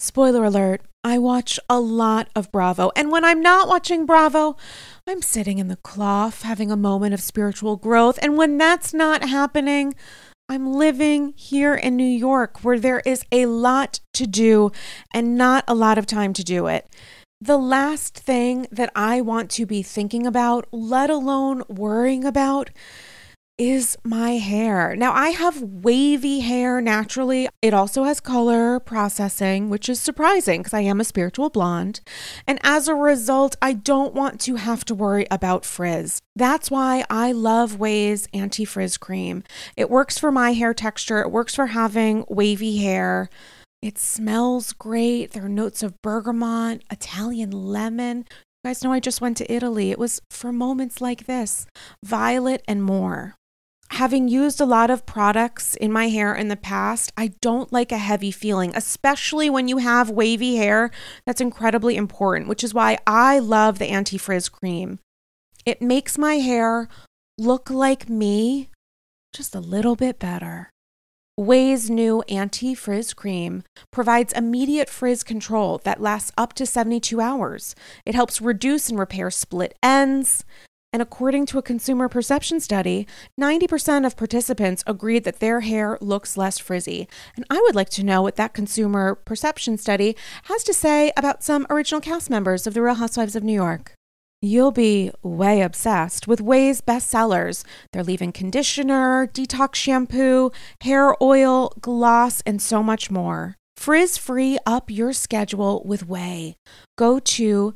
Spoiler alert, I watch a lot of Bravo. And when I'm not watching Bravo, I'm sitting in the cloth having a moment of spiritual growth. And when that's not happening, I'm living here in New York where there is a lot to do and not a lot of time to do it. The last thing that I want to be thinking about, let alone worrying about, is my hair. Now, I have wavy hair naturally. It also has color processing, which is surprising because I am a spiritual blonde. And as a result, I don't want to have to worry about frizz. That's why I love OUAI's anti-frizz cream. It works for my hair texture. It works for having wavy hair. It smells great. There are notes of bergamot, Italian lemon. You guys know I just went to Italy. It was for moments like this, violet and more. Having used a lot of products in my hair in the past, I don't like a heavy feeling, especially when you have wavy hair. That's incredibly important, which is why I love the anti-frizz cream. It makes my hair look like me, just a little bit better. OUAI's new anti-frizz cream provides immediate frizz control that lasts up to 72 hours. It helps reduce and repair split ends. And according to a consumer perception study, 90% of participants agreed that their hair looks less frizzy. And I would like to know what that consumer perception study has to say about some original cast members of The Real Housewives of New York. You'll be way obsessed with OUAI's bestsellers. Their leave-in conditioner, detox shampoo, hair oil, gloss, and so much more. Frizz-free up your schedule with OUAI. Go to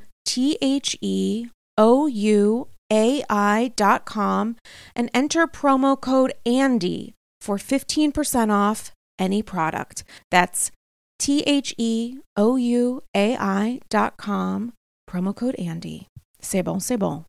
THEOUAI.com and enter promo code ANDY for 15% off any product. That's THEOUAI.com, promo code ANDY. C'est bon, c'est bon.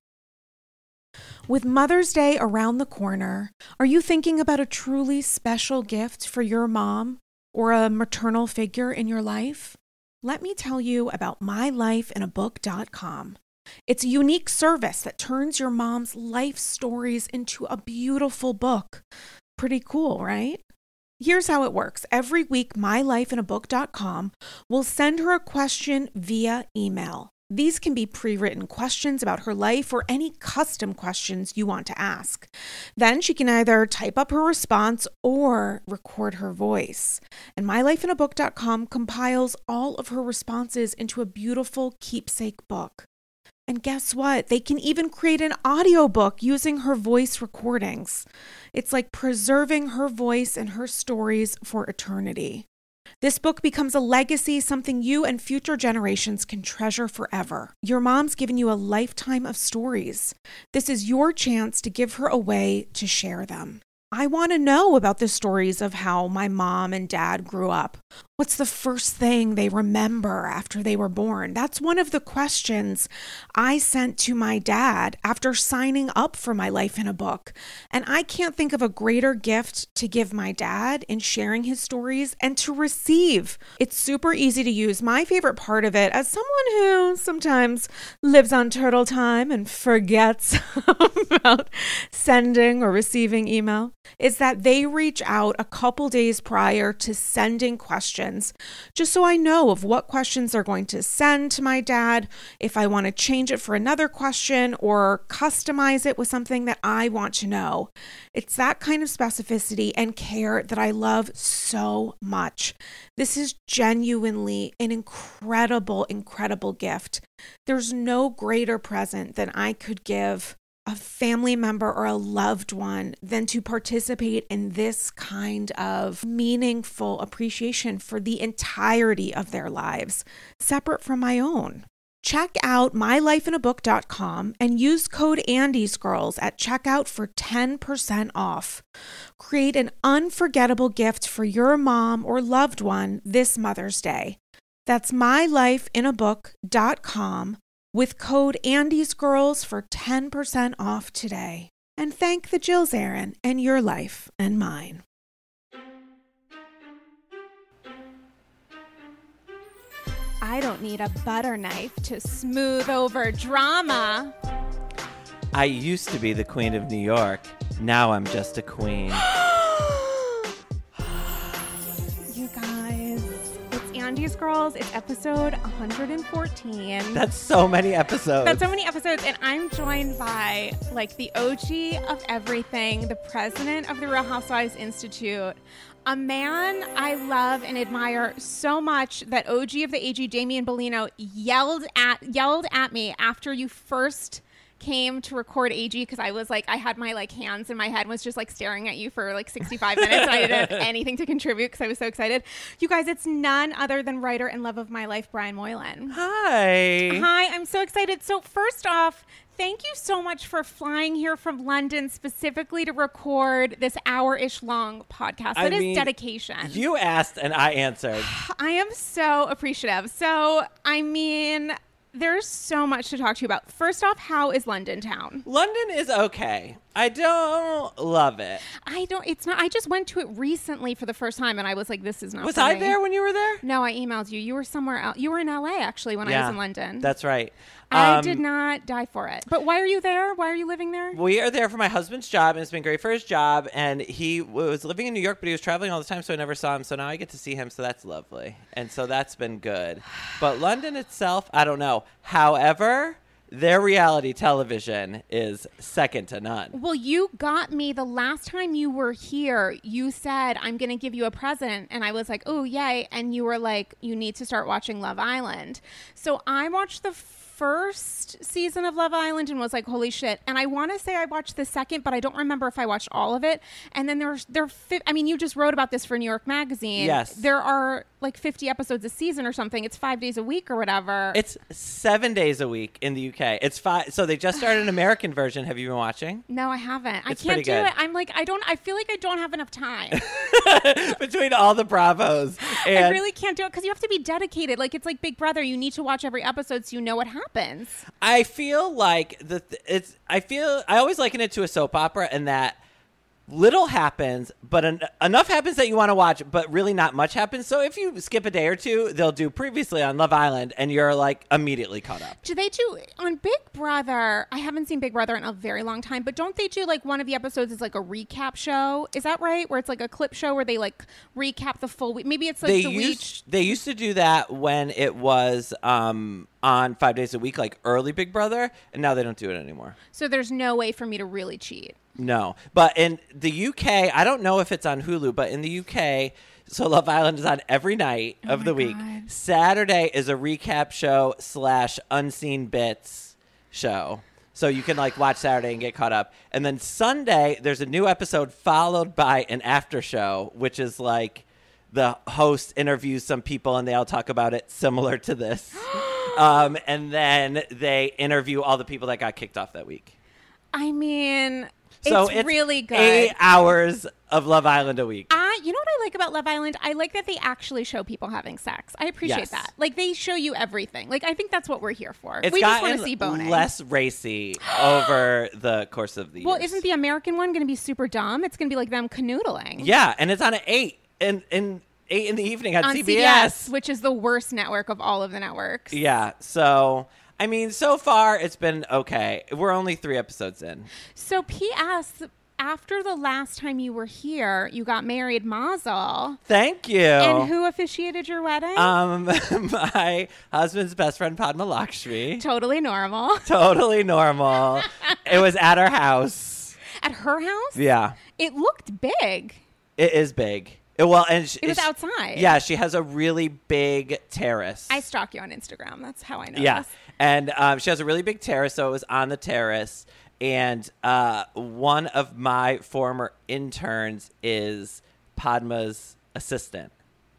With Mother's Day around the corner, are you thinking about a truly special gift for your mom or a maternal figure in your life? Let me tell you about mylifeinabook.com. It's a unique service that turns your mom's life stories into a beautiful book. Pretty cool, right? Here's how it works. Every week, mylifeinabook.com will send her a question via email. These can be pre-written questions about her life or any custom questions you want to ask. Then she can either type up her response or record her voice. And mylifeinabook.com compiles all of her responses into a beautiful keepsake book. And guess what? They can even create an audiobook using her voice recordings. It's like preserving her voice and her stories for eternity. This book becomes a legacy, something you and future generations can treasure forever. Your mom's given you a lifetime of stories. This is your chance to give her a way to share them. I want to know about the stories of how my mom and dad grew up. What's the first thing they remember after they were born? That's one of the questions I sent to my dad after signing up for My Life in a Book. And I can't think of a greater gift to give my dad in sharing his stories and to receive. It's super easy to use. My favorite part of it, as someone who sometimes lives on turtle time and forgets about sending or receiving email, is that they reach out a couple days prior to sending questions, just so I know of what questions they're going to send to my dad, if I want to change it for another question or customize it with something that I want to know. It's that kind of specificity and care that I love so much. This is genuinely an incredible, incredible gift. There's no greater present than I could give a family member or a loved one than to participate in this kind of meaningful appreciation for the entirety of their lives, separate from my own. Check out mylifeinabook.com and use code ANDYSGirls at checkout for 10% off. Create an unforgettable gift for your mom or loved one this Mother's Day. That's mylifeinabook.com with code ANDYSGirls for 10% off today. And thank the Jill Zarin in your life and mine. I don't need a butter knife to smooth over drama. I used to be the queen of New York. Now I'm just a queen. You guys, it's Andy 90s Girls. It's episode 114. That's so many episodes. That's so many episodes, and I'm joined by, like, the OG of everything, the president of the Real Housewives Institute, a man I love and admire so much that OG of the AG, Damian Bellino, yelled at me after you first came to record AG, because I was like, I had my like hands in my head and was just like staring at you for like 65 minutes and I didn't have anything to contribute because I was so excited. You guys, it's none other than writer and love of my life, Brian Moylan. Hi, I'm so excited. So first off, thank you so much for flying here from London specifically to record this hour-ish long podcast. That is dedication. You asked and I answered. I am so appreciative. So, I mean, there's so much to talk to you about. First off, how is London town? London is okay. I don't love it. It's not. I just went to it recently for the first time and I was like, this is not Was for I me. there when you were there? No, I emailed you. You were somewhere else. You were in LA actually when I was in London. That's right. I did not die for it. But why are you there? Why are you living there? We are there for my husband's job, and it's been great for his job. And he was living in New York, but he was traveling all the time, so I never saw him. So now I get to see him, so that's lovely. And so that's been good. But London itself, I don't know. However, their reality television is second to none. Well, you got me the last time you were here. You said, I'm going to give you a present. And I was like, oh, yay. And you were like, you need to start watching Love Island. So I watched the first season of Love Island and was like, holy shit. And I want to say I watched the second, but I don't remember if I watched all of it. And then you just wrote about this for New York Magazine. Yes. There are like 50 episodes a season or something. It's 5 days a week or whatever. It's 7 days a week in the UK. It's 5. So they just started an American version. Have you been watching? No, I haven't. It's I can't do pretty good. it. I'm like, I feel like I don't have enough time. Between all the Bravos. And I really can't do it because you have to be dedicated. Like, it's like Big Brother. You need to watch every episode so you know what happens. I feel like I always liken it to a soap opera, and that little happens, but enough happens that you want to watch, but really not much happens. So if you skip a day or two, they'll do previously on Love Island, and you're like immediately caught up. Do they do on Big Brother? I haven't seen Big Brother in a very long time, but don't they do like one of the episodes is like a recap show? Is that right? Where it's like a clip show where they like recap the full week. Maybe it's like They used to do that when it was on 5 days a week, like early Big Brother, and now they don't do it anymore. So there's no way for me to really cheat. No, but in the UK, I don't know if it's on Hulu, but in the UK, so Love Island is on every night of the week. God. Saturday is a recap show / unseen bits show. So you can like watch Saturday and get caught up. And then Sunday, there's a new episode followed by an after show, which is like the host interviews some people and they all talk about it similar to this. And then they interview all the people that got kicked off that week. I mean, So it's really good. 8 hours of Love Island a week. You know what I like about Love Island? I like that they actually show people having sex. I appreciate Yes. that. Like, they show you everything. Like, I think that's what we're here for. It's We just want gotten to see boning. less racy over the course of the Well, years. isn't the American one going to be super dumb? It's going to be like them canoodling. Yeah, and it's on at 8 in 8 in the evening on CBS, which is the worst network of all of the networks. Yeah, so I mean, so far it's been okay. We're only 3 episodes in. So, P.S., after the last time you were here, you got married, Mazel. Thank you. And who officiated your wedding? My husband's best friend, Padma Lakshmi. Totally normal. Totally normal. It was at our house. At her house? Yeah. It looked big. It is big. It was outside. Yeah, she has a really big terrace. I stalk you on Instagram. That's how I know Yeah. this. And she has a really big terrace, so it was on the terrace. And one of my former interns is Padma's assistant.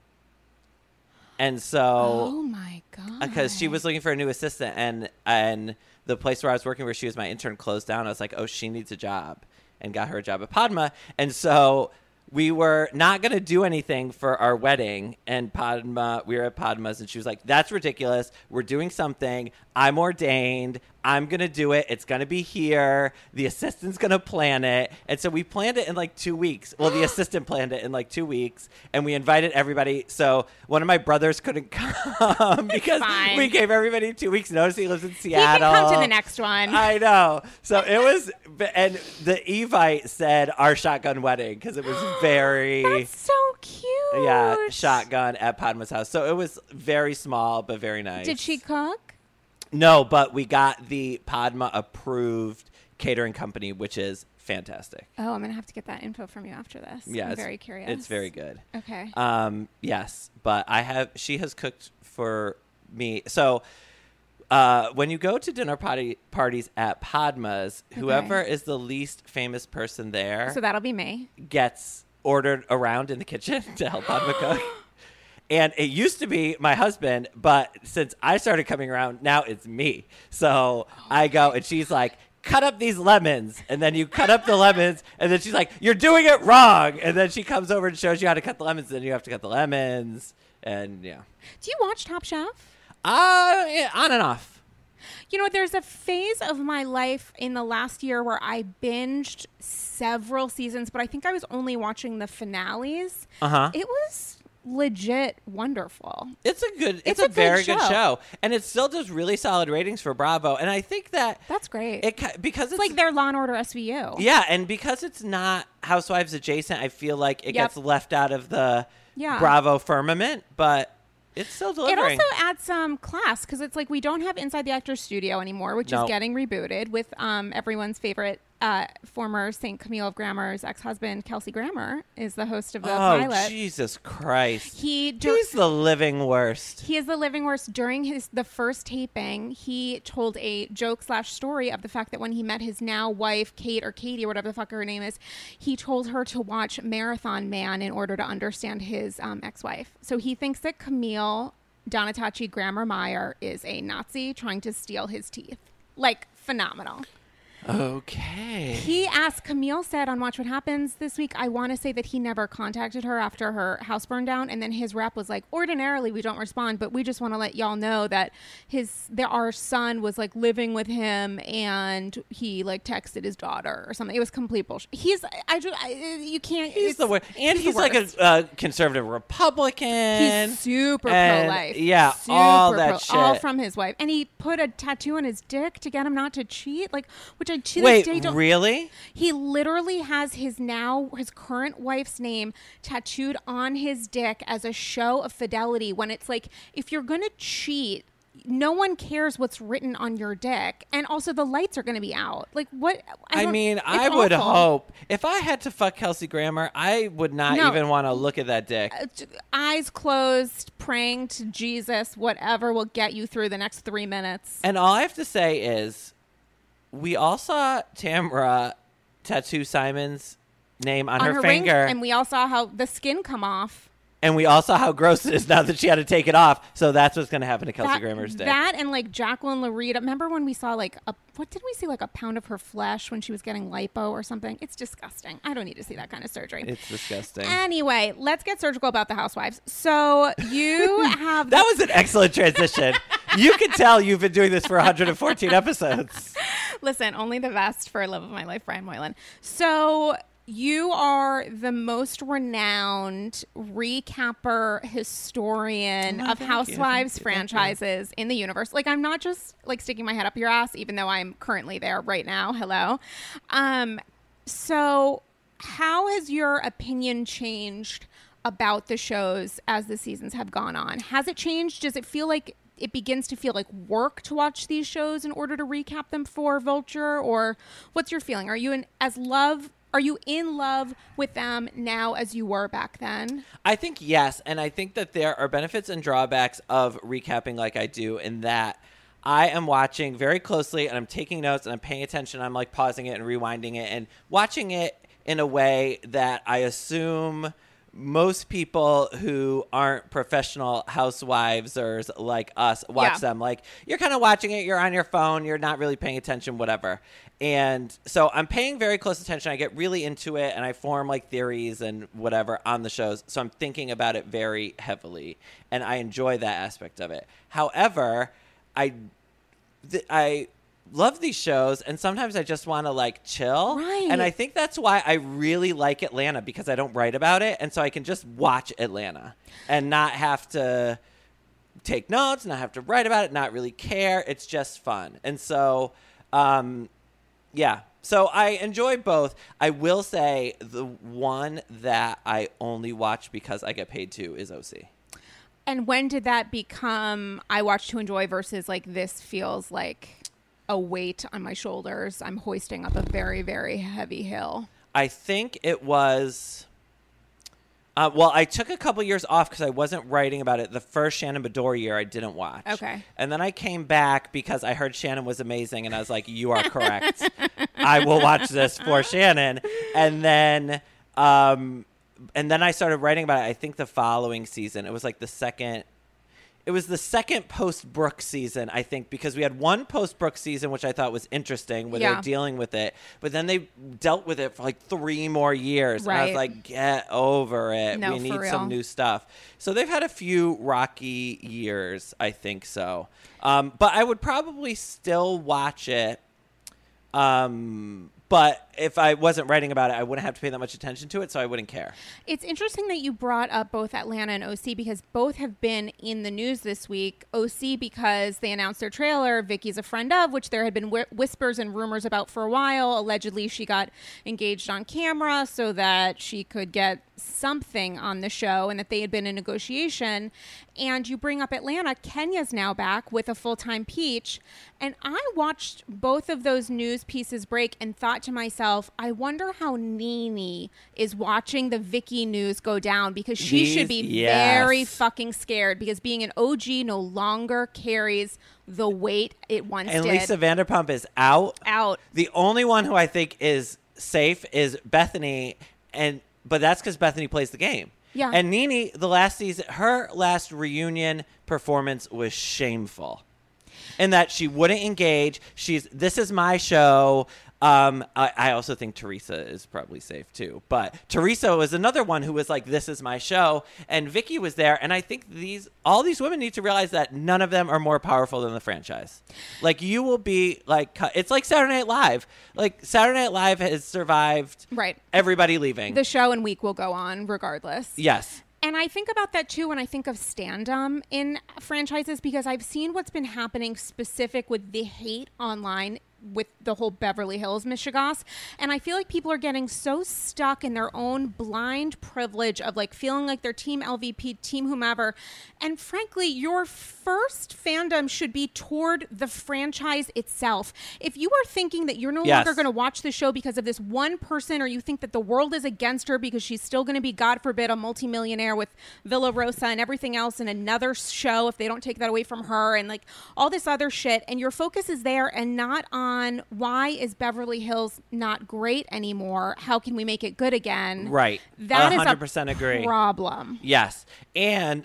And so, Oh my God. because she was looking for a new assistant, and the place where I was working, where she was my intern, closed down. I was like, oh, she needs a job, and got her a job at Padma. And so we were not going to do anything for our wedding, and we were at Padma's, and she was like, that's ridiculous. We're doing something. I'm ordained. I'm going to do it. It's going to be here. The assistant's going to plan it. And so we planned it in like 2 weeks. Well, the assistant planned it in like 2 weeks. And we invited everybody. So one of my brothers couldn't come because we gave everybody 2 weeks notice. He lives in Seattle. He can come to the next one. I know. So it was, and the Evite said our shotgun wedding because it was very. That's so cute. Yeah, shotgun at Padma's house. So it was very small, but very nice. Did she cook? No, but we got the Padma approved catering company, which is fantastic. Oh, I'm going to have to get that info from you after this. Yeah, I'm very curious. It's very good. Okay. Yes, but she has cooked for me. So when you go to dinner parties at Padma's, whoever is the least famous person there. So that'll be me. Gets ordered around in the kitchen to help Padma cook. And it used to be my husband, but since I started coming around, now it's me. So I go, and she's like, cut up these lemons. And then you cut up the lemons, and then she's like, you're doing it wrong. And then she comes over and shows you how to cut the lemons, and then you have to cut the lemons. And, yeah. Do you watch Top Chef? Yeah, on and off. You know, there's a phase of my life in the last year where I binged several seasons, but I think I was only watching the finales. It was legit wonderful. It's a very good show, and it still does really solid ratings for Bravo. And I think that's great. Because it's like their Law and Order SVU. Yeah, and because it's not Housewives adjacent, I feel like it gets left out of the Bravo firmament, but it's still delivering. It also adds some class because it's like we don't have Inside the Actors Studio anymore, which is getting rebooted with everyone's favorite former St. Camille of Grammar's ex-husband, Kelsey Grammer, is the host of the pilot. Oh, Jesus Christ. He's the living worst. He is the living worst. During the first taping, he told a joke/story of the fact that when he met his now wife, Kate or Katie or whatever the fuck her name is, he told her to watch Marathon Man in order to understand his ex-wife. So he thinks that Camille Donatachi Grammer Meyer is a Nazi trying to steal his teeth. Like, phenomenal. Okay. Camille said on Watch What Happens this week, I want to say that he never contacted her after her house burned down. And then his rep was like, ordinarily we don't respond, but we just want to let y'all know that our son was like living with him and he like texted his daughter or something. It was complete bullshit. He's the worst. And he's like a conservative Republican. He's super pro-life. Yeah, super all that shit. All from his wife. And he put a tattoo on his dick to get him not to cheat. Like, which I to Wait, this day don't. Really? He literally has his current wife's name tattooed on his dick as a show of fidelity. When it's like, if you're gonna cheat, no one cares what's written on your dick, and also the lights are going to be out. Like what? I would hope if I had to fuck Kelsey Grammer, I would not even want to look at that dick. Eyes closed, praying to Jesus, whatever will get you through the next 3 minutes. And all I have to say is, we all saw Tamra tattoo Simon's name on her finger. Ring, and we all saw how the skin come off. And we all saw how gross it is now that she had to take it off. So that's what's going to happen to Kelsey Grammer's dick. That and like Jacqueline Larita. Remember when we saw like what did we see, like a pound of her flesh when she was getting lipo or something? It's disgusting. I don't need to see that kind of surgery. It's disgusting. Anyway, let's get surgical about the Housewives. So you have... That was an excellent transition. You can tell you've been doing this for 114 episodes. Listen, only the best for love of my life, Brian Moylan. So... you are the most renowned recapper historian of Housewives franchises in the universe. Like, I'm not just like sticking my head up your ass, even though I'm currently there right now. Hello. So how has your opinion changed about the shows as the seasons have gone on? Has it changed? Does it feel like it begins to feel like work to watch these shows in order to recap them for Vulture? Or what's your feeling? Are you in love with them now as you were back then? I think yes. And I think that there are benefits and drawbacks of recapping like I do, in that I am watching very closely and I'm taking notes and I'm paying attention. I'm like pausing it and rewinding it and watching it in a way that I assume most people who aren't professional housewivesers like us watch them. Like, you're kind of watching it, you're on your phone, you're not really paying attention, whatever. And so I'm paying very close attention. I get really into it and I form like theories and whatever on the shows. So I'm thinking about it very heavily and I enjoy that aspect of it. However, I love these shows, and sometimes I just want to like chill. Right. And I think that's why I really like Atlanta, because I don't write about it, and so I can just watch Atlanta and not have to take notes, not have to write about it, not really care. It's just fun. And so, yeah. So I enjoy both. I will say the one that I only watch because I get paid to is OC. And when did that become I watch to enjoy versus like this feels like a weight on my shoulders? I'm hoisting up a very, very heavy hill. I think it was... well, I took a couple years off because I wasn't writing about it. The first Shannon Beador year I didn't watch. Okay. And then I came back because I heard Shannon was amazing, and I was like, you are correct. I will watch this for Shannon. And then I started writing about it, I think the following season. It was like the second post-Brooke season, I think, because we had one post-Brooke season, which I thought was interesting, where they were dealing with it. But then they dealt with it for like 3 more years. Right. And I was like, get over it. No, we need for real. some new stuff. So they've had a few rocky years, I think so. But I would probably still watch it. But if I wasn't writing about it, I wouldn't have to pay that much attention to it, so I wouldn't care. It's interesting that you brought up both Atlanta and OC because both have been in the news this week. OC because they announced their trailer, Vicky's a friend of, which there had been whispers and rumors about for a while. Allegedly, she got engaged on camera so that she could get something on the show and that they had been in negotiation. And you bring up Atlanta. Kenya's now back with a full-time Peach. And I watched both of those news pieces break and thought to myself, I wonder how Nene is watching the Vicky news go down, because she should be very fucking scared, because being an OG no longer carries the weight it once and did. Lisa Vanderpump is out. The only one who I think is safe is Bethany, but that's because Bethany plays the game. Yeah. And Nene, the last season, her last reunion performance was shameful, in that she wouldn't engage. This is my show. I also think Teresa is probably safe too. But Teresa was another one who was like, this is my show. And Vicky was there. And I think all these women need to realize that none of them are more powerful than the franchise. Like, you will be like, it's like Saturday Night Live. Like, Saturday Night Live has survived everybody leaving. The show and week will go on regardless. Yes. And I think about that too when I think of stand-up in franchises, because I've seen what's been happening specific with the hate online with the whole Beverly Hills Michigas. And I feel like people are getting so stuck in their own blind privilege of like feeling like they're team LVP, team whomever. And frankly, your first fandom should be toward the franchise itself. If you are thinking that you're no longer going to watch the show because of this one person, or you think that the world is against her because she's still going to be, God forbid, a multimillionaire with Villa Rosa and everything else in another show if they don't take that away from her, and like all this other shit, and your focus is there and not on why is Beverly Hills not great anymore? How can we make it good again? Right. That 100% is a agree. problem. Yes. And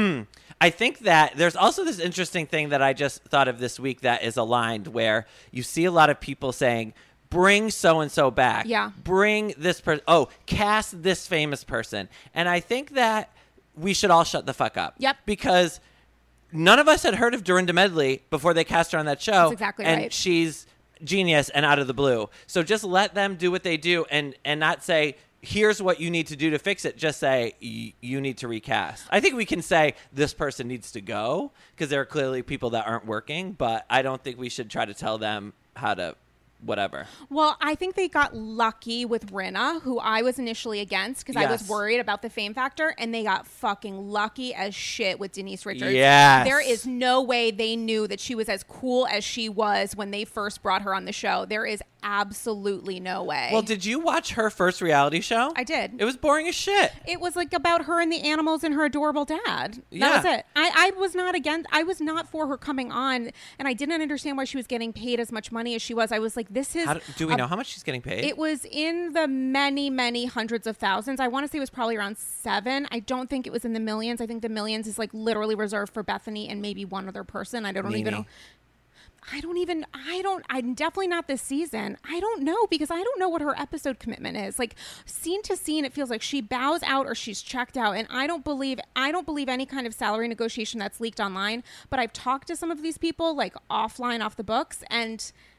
I think that there's also this interesting thing that I just thought of this week that is aligned, where you see a lot of people saying, bring so-and-so back. Yeah. Bring this person. Oh, cast this famous person. And I think that we should all shut the fuck up. Yep. Because none of us had heard of Dorinda Medley before they cast her on that show. That's exactly and right. She's genius and out of the blue. So just let them do what they do, and not say, here's what you need to do to fix it. Just say, you need to recast. I think we can say this person needs to go, because there are clearly people that aren't working, but I don't think we should try to tell them how to whatever. Well, I think they got lucky with Rinna, who I was initially against because I was worried about the fame factor, and they got fucking lucky as shit with Denise Richards. Yes. There is no way they knew that she was as cool as she was when they first brought her on the show. There is absolutely no way. Well, did you watch her first reality show? I did. It was boring as shit. It was like about her and the animals and her adorable dad. Yeah. That was it. I was not for her coming on, and I didn't understand why she was getting paid as much money as she was. I was like, this is... Do we know how much she's getting paid? It was in the many, many hundreds of thousands. I want to say it was probably around 7. I don't think it was in the millions. I think the millions is like literally reserved for Bethany and maybe one other person. I don't even know. I'm definitely not this season. I don't know, because I don't know what her episode commitment is. Like, scene to scene, it feels like she bows out or she's checked out. And I don't believe any kind of salary negotiation that's leaked online. But I've talked to some of these people, like offline, off the books, and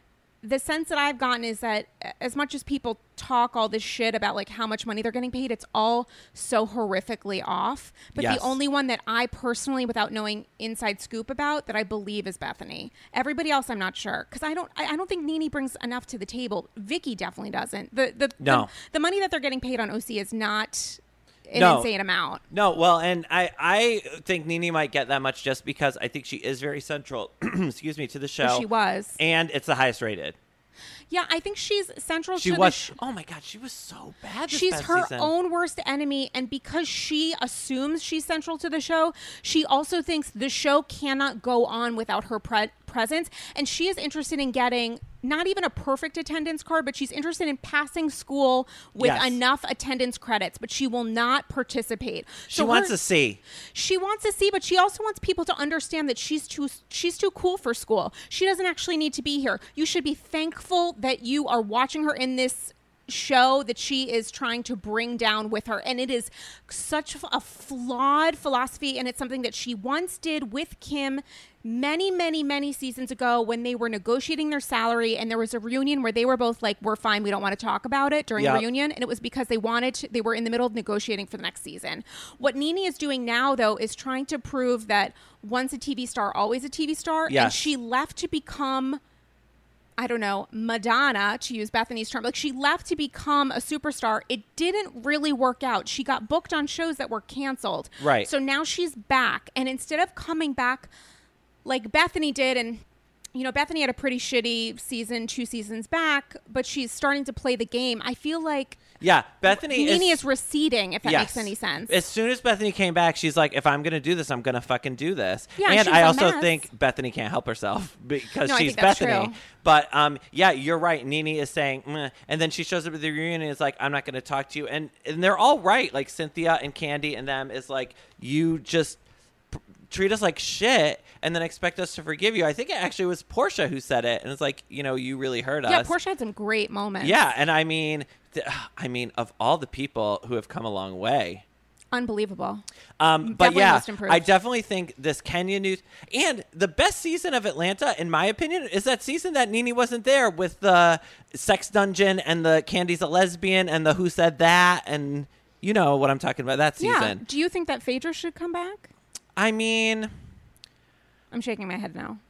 the sense that I've gotten is that as much as people talk all this shit about like how much money they're getting paid, it's all so horrifically off. But Yes. the only one that I personally, without knowing inside scoop about, that I believe is Bethany. Everybody else, I'm not sure, because I don't think NeNe brings enough to the table. Vicky definitely doesn't. No. The money that they're getting paid on OC is not an No. insane amount. No, well, and I think NeNe might get that much just because I think she is very central, excuse me, to the show. She was. And it's the highest rated. Yeah, I think she's central She to was. the Oh my God, she was so bad. This she's past her season. own worst enemy, and because she assumes she's central to the show, she also thinks the show cannot go on without her presence, and she is interested in getting not even a perfect attendance card, but she's interested in passing school with Yes. enough attendance credits, but she will not participate. She wants a C. She wants a C, but she also wants people to understand that she's too cool for school. She doesn't actually need to be here. You should be thankful that you are watching her in this show that she is trying to bring down with her, and it is such a flawed philosophy, and it's something that she once did with Kim many seasons ago when they were negotiating their salary, and there was a reunion where they were both like, we're fine, we don't want to talk about it during Yep. the reunion, and it was because they were in the middle of negotiating for the next season. What NeNe is doing now, though, is trying to prove that once a TV star, always a TV star, and Yes. she left to become, I don't know, Madonna, to use Bethany's term. Like, she left to become a superstar. It didn't really work out. She got booked on shows that were canceled. Right. So now she's back. And instead of coming back like Bethany did, and, you know, Bethany had a pretty shitty season 2 seasons back, but she's starting to play the game. I feel like Yeah, Bethany NeNe is receding, if that Yes. makes any sense. As soon as Bethany came back, she's like, if I'm going to do this, I'm going to fucking do this. Yeah, and she's I a also mess. think Bethany can't help herself because No, I she's think that's Bethany. true. But yeah, you're right. NeNe is saying, meh. And then she shows up at the reunion and is like, I'm not going to talk to you. And they're all right. Like Cynthia and Candy and them is like, you just treat us like shit and then expect us to forgive you. I think it actually was Portia who said it. And it's like, you know, you really hurt yeah, us. Portia had some great moments. Yeah. And I mean, of all the people who have come a long way, Unbelievable. but Definitely yeah, most improved. I definitely think this Kenya news and the best season of Atlanta, in my opinion, is that season that NeNe wasn't there with the sex dungeon and the Candy's a lesbian and the who said that, and you know what I'm talking about, that season. Yeah. Do you think that Phaedra should come back? I mean, I'm shaking my head no.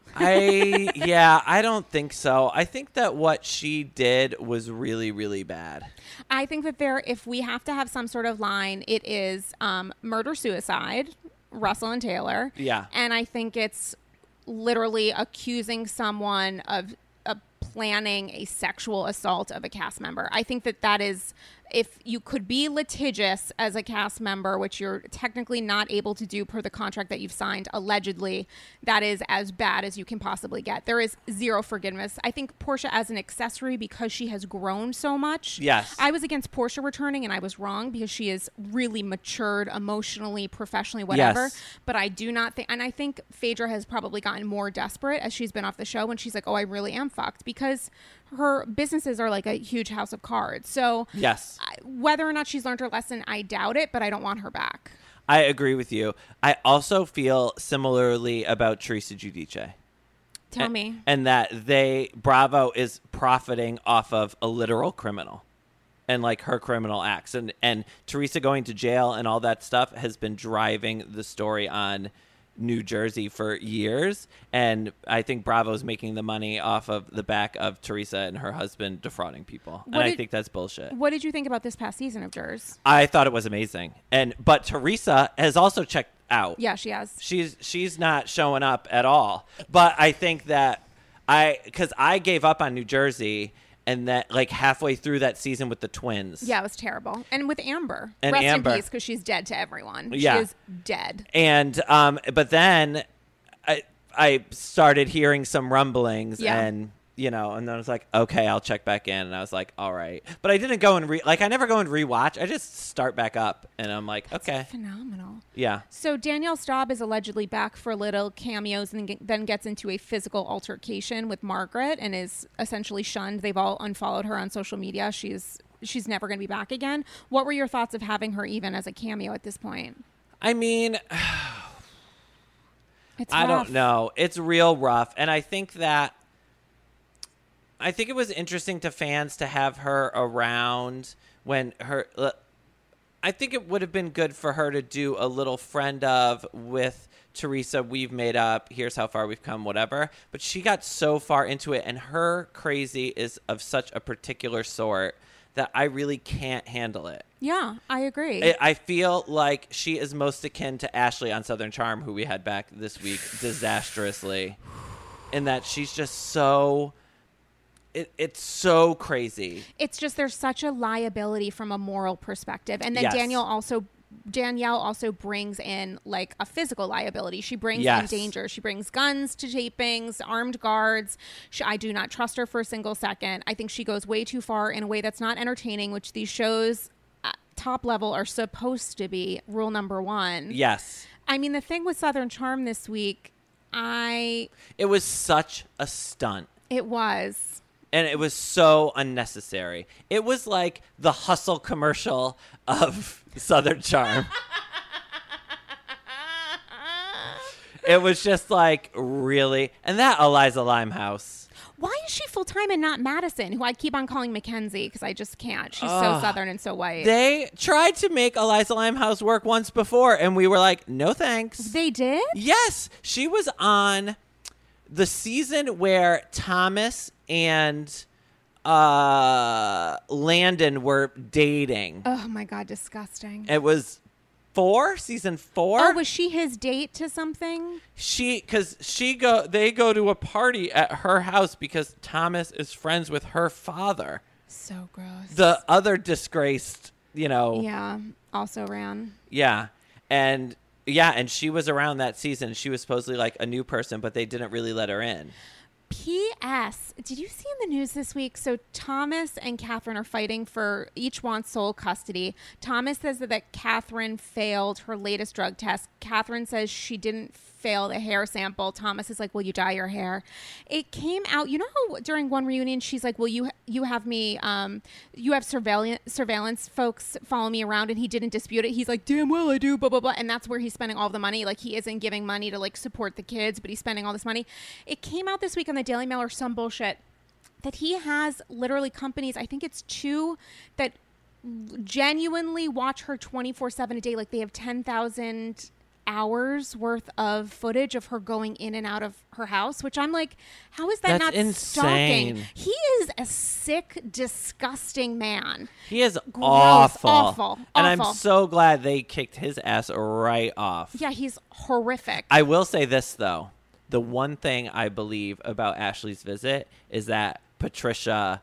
I don't think so. I think that what she did was really, really bad. I think that if we have to have some sort of line, it is murder-suicide, Russell and Taylor. Yeah. And I think it's literally accusing someone of planning a sexual assault of a cast member. I think that is, if you could be litigious as a cast member, which you're technically not able to do per the contract that you've signed, allegedly, that is as bad as you can possibly get. There is zero forgiveness. I think Portia as an accessory, because she has grown so much. Yes. I was against Portia returning, and I was wrong because she is really matured emotionally, professionally, whatever. Yes. But I do not think, and I think Phaedra has probably gotten more desperate as she's been off the show, when she's like, oh, I really am fucked, because her businesses are like a huge house of cards. So Yes. whether or not she's learned her lesson, I doubt it, but I don't want her back. I agree with you. I also feel similarly about Teresa Giudice. Tell me. And that Bravo is profiting off of a literal criminal and like her criminal acts. And Teresa going to jail and all that stuff has been driving the story on New Jersey for years. And I think Bravo's making the money off of the back of Teresa and her husband defrauding people. I think that's bullshit. What did you think about this past season of Jers? I thought it was amazing. But Teresa has also checked out. Yeah, she has. She's not showing up at all. But I think that because I gave up on New Jersey, and that like halfway through that season with the twins. Yeah, it was terrible. And with Amber. And Rest Amber. in peace, because she's dead to everyone. Yeah. She is dead. And but then I started hearing some rumblings, Yeah. and you know, and then I was like, okay, I'll check back in, and I was like, all right. But I didn't go and I never go and rewatch. I just start back up, and I'm like, okay, Phenomenal. yeah. So Danielle Staub is allegedly back for little cameos, and then gets into a physical altercation with Margaret and is essentially shunned. They've all unfollowed her on social media. She's never going to be back again. What were your thoughts of having her even as a cameo at this point? I mean, It's I rough. don't know. It's real rough, and I think that I think it was interesting to fans to have her around when her. I think it would have been good for her to do a little friend of with Teresa. We've made up. Here's how far we've come. Whatever. But she got so far into it, and her crazy is of such a particular sort that I really can't handle it. Yeah, I agree. I feel like she is most akin to Ashley on Southern Charm, who we had back this week disastrously, in that she's just so. It's so crazy. It's just there's such a liability from a moral perspective, and then Yes. Danielle also brings in like a physical liability. She brings Yes. in danger. She brings guns to tapings, armed guards. I do not trust her for a single second. I think she goes way too far in a way that's not entertaining, which these shows at top level are supposed to be. Rule number one. Yes. I mean, the thing with Southern Charm this week, It was such a stunt. it was. And it was so unnecessary. It was like the Hustle commercial of Southern Charm. It was just like, really? And that Eliza Limehouse. Why is she full time and not Madison, who I keep on calling Mackenzie because I just can't. She's so Southern and so white. They tried to make Eliza Limehouse work once before, and we were like, no thanks. They did? Yes. She was on the season where Thomas and Landon were dating. Oh my God, disgusting. It was season 4. Oh, was she his date to something? They go to a party at her house because Thomas is friends with her father. So gross. The other disgraced, Yeah, also ran. Yeah. And she was around that season. She was supposedly like a new person, but they didn't really let her in. P.S. Did you see in the news this week? So Thomas and Catherine are fighting for each wants sole custody. Thomas says that Catherine failed her latest drug test. Catherine says she didn't fail the hair sample. Thomas is like, will you dye your hair? It came out, you know how during one reunion she's like, well, you have me, you have surveillance folks follow me around, and he didn't dispute it. He's like, damn well I do, blah, blah, blah. And that's where he's spending all the money. Like, he isn't giving money to like support the kids, but he's spending all this money. It came out this week on the Daily Mail or some bullshit that he has literally companies, I think it's 2, that genuinely watch her 24/7 a day. Like, they have 10,000 hours worth of footage of her going in and out of her house, which I'm like, how is that That's not insane. stalking? He is a sick, disgusting man. He is Gross, awful. awful. And I'm so glad they kicked his ass right off. Yeah, he's horrific. I will say this, though. The one thing I believe about Ashley's visit is that Patricia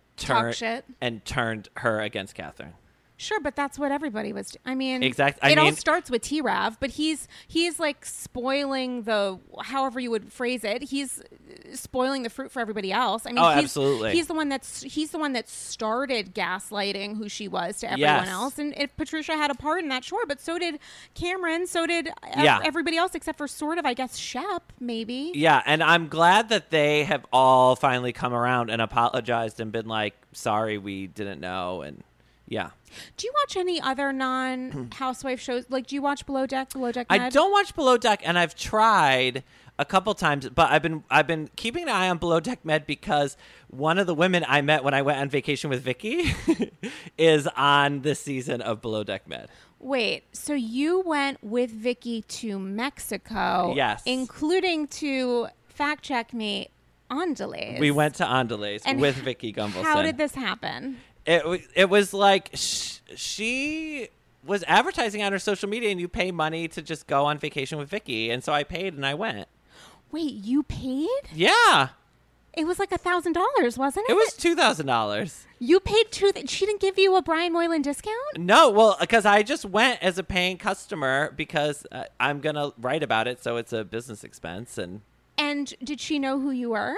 turned her against Catherine. Sure, but that's what everybody was. I mean, Exactly. It all starts with T-Rav, but he's like spoiling however you would phrase it. He's spoiling the fruit for everybody else. I mean, absolutely. He's the one that started gaslighting who she was to everyone else. And if Patricia had a part in that, sure, but so did Cameron, so did everybody else, except for sort of, I guess, Shep, maybe. Yeah, and I'm glad that they have all finally come around and apologized and been like, sorry, we didn't know, and yeah. Do you watch any other non-housewife shows? Like, do you watch Below Deck Med? I don't watch Below Deck, and I've tried a couple times, but I've been keeping an eye on Below Deck Med because one of the women I met when I went on vacation with Vicky is on this season of Below Deck Med. Wait, so you went with Vicky to Mexico? Yes. Including to, fact check me, Andales. We went to Andales with Vicky Gunvalson. How did this happen? It was like she was advertising on her social media, and you pay money to just go on vacation with Vicky, and so I paid and I went. Wait, you paid? Yeah. It was like $1,000, wasn't it? It was $2,000. You paid She didn't give you a Brian Moylan discount? No, well, because I just went as a paying customer because I'm gonna write about it, so it's a business expense. And did she know who you were?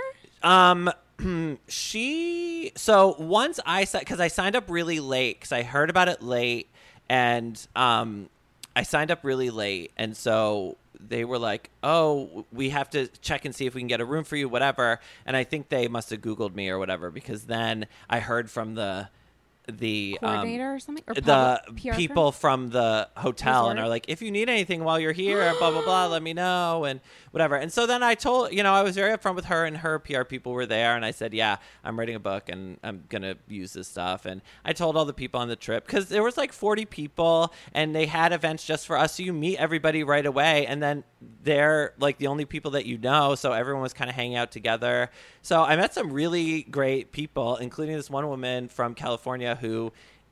So once because I signed up really late because I heard about it late, and I signed up really late, and so they were like, oh, we have to check and see if we can get a room for you, whatever. And I think they must have Googled me or whatever, because then I heard from the the coordinator or something, or the PR people from the hotel and Resort? are like, if you need anything while you're here, blah blah blah, let me know and whatever. And so then I told, I was very upfront with her, and her PR people were there, and I said, yeah, I'm writing a book and I'm gonna use this stuff. And I told all the people on the trip, because there was like 40 people and they had events just for us, so you meet everybody right away, and then they're like the only people that so everyone was kind of hanging out together. So I met some really great people, including this one woman from California who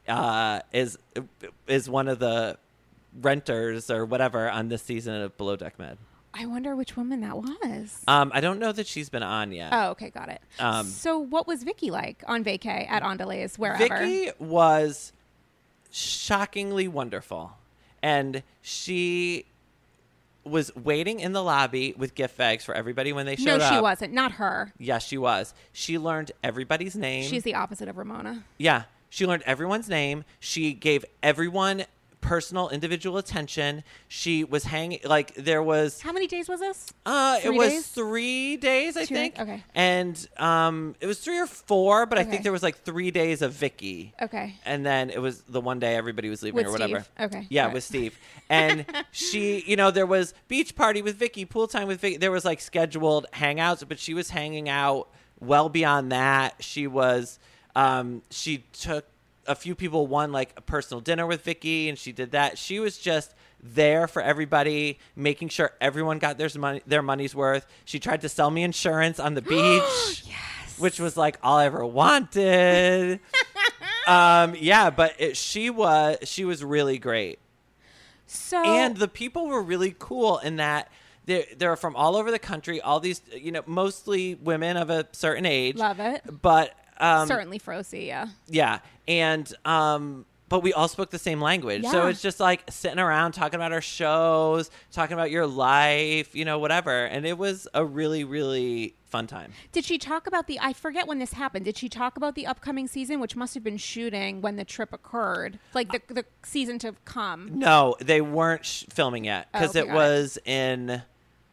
is one of the renters or whatever on this season of Below Deck Med. I wonder which woman that was. I don't know that she's been on yet. Oh, okay, got it. So what was Vicky like on vacay at Andalays, wherever? Vicky was shockingly wonderful. And she was waiting in the lobby with gift bags for everybody when they showed up. No, she wasn't. Not her. Yes, she was. She learned everybody's name. She's the opposite of Ramona. Yeah. She learned everyone's name. She gave everyone personal, individual attention. She was hanging, like, there was... How many days was this? It was days? 3 days, I think. Okay. And it was 3 or 4, but I Okay. think there was like 3 days of Vicky. Okay. And then it was the one day everybody was leaving With or whatever. Steve. Okay. Yeah, All right. with Steve. And she, there was beach party with Vicky, pool time with Vicky. There was like scheduled hangouts, but she was hanging out well beyond that. She was, she took a few people, like a personal dinner with Vicky, and she did that. She was just there for everybody, making sure everyone got their money's worth. She tried to sell me insurance on the beach. Yes. Which was like all I ever wanted. But she was really great. So And the people were really cool in that they're from all over the country. All these, mostly women of a certain age. love it. But Certainly Frozy, yeah. yeah, and but we all spoke the same language, so Yeah. it's just like sitting around talking about our shows, talking about your life, whatever. And it was a really, really fun time. Did she talk about I forget when this happened. Did she talk about the upcoming season, which must have been shooting when the trip occurred? Like the season to come? No, they weren't filming yet because Okay, it got was in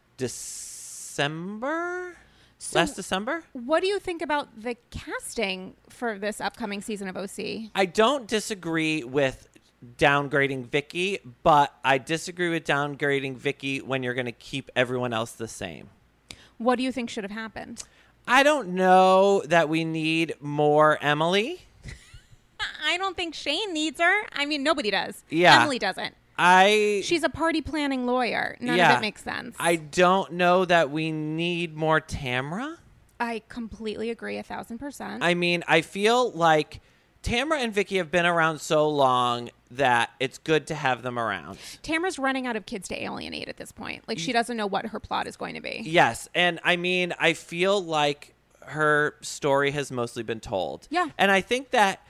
December. So Last December? what do you think about the casting for this upcoming season of OC? I don't disagree with downgrading Vicky, but I disagree with downgrading Vicky when you're going to keep everyone else the same. What do you think should have happened? I don't know that we need more Emily. I don't think Shane needs her. I mean, nobody does. Yeah. Emily doesn't. She's a party planning lawyer. None of it makes sense. I don't know that we need more Tamra. I completely agree 1,000%. I mean, I feel like Tamra and Vicky have been around so long that it's good to have them around. Tamara's running out of kids to alienate at this point. Like, she doesn't know what her plot is going to be. Yes. And I mean, I feel like her story has mostly been told. Yeah. And I think that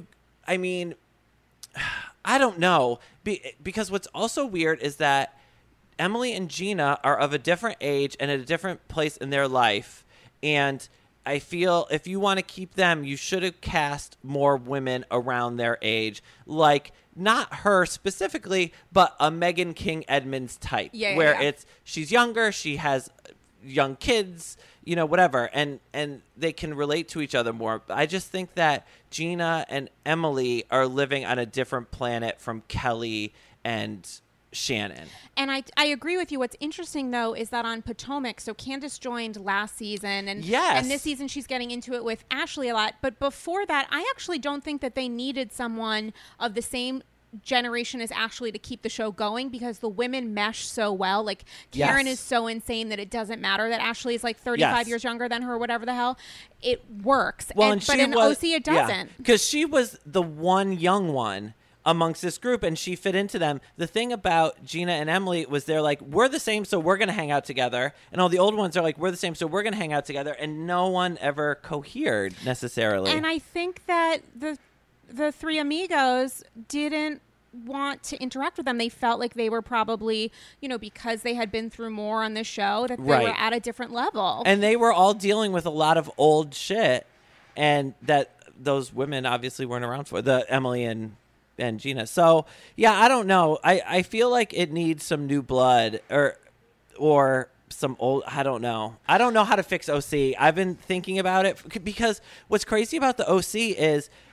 I don't know. Because what's also weird is that Emily and Gina are of a different age and at a different place in their life. And I feel if you want to keep them, you should have cast more women around their age. Like, not her specifically, but a Meghan King Edmonds type. Yeah, where she's younger, she has young kids, whatever. And they can relate to each other more. I just think that Gina and Emily are living on a different planet from Kelly and Shannon. And I agree with you. What's interesting, though, is that on Potomac, so Candace joined last season. And, Yes. and this season she's getting into it with Ashley a lot. But before that, I actually don't think that they needed someone of the same generation as Ashley to keep the show going because the women mesh so well. Like, Karen Yes. is so insane that it doesn't matter that Ashley is like 35 Yes. years younger than her or whatever the hell. It works. Well, but she in was, OC, it doesn't. Because she was the one young one amongst this group, and she fit into them. The thing about Gina and Emily was they're like, we're the same, so we're going to hang out together. And all the old ones are like, we're the same, so we're going to hang out together. And no one ever cohered necessarily. And I think that the three amigos didn't want to interact with them. They felt like they were probably, because they had been through more on the show, that they Right. were at a different level. And they were all dealing with a lot of old shit, and that those women obviously weren't around for, the Emily and Gina. So, yeah, I don't know. I feel like it needs some new blood or some old, I don't know. I don't know how to fix OC. I've been thinking about it because what's crazy about the OC is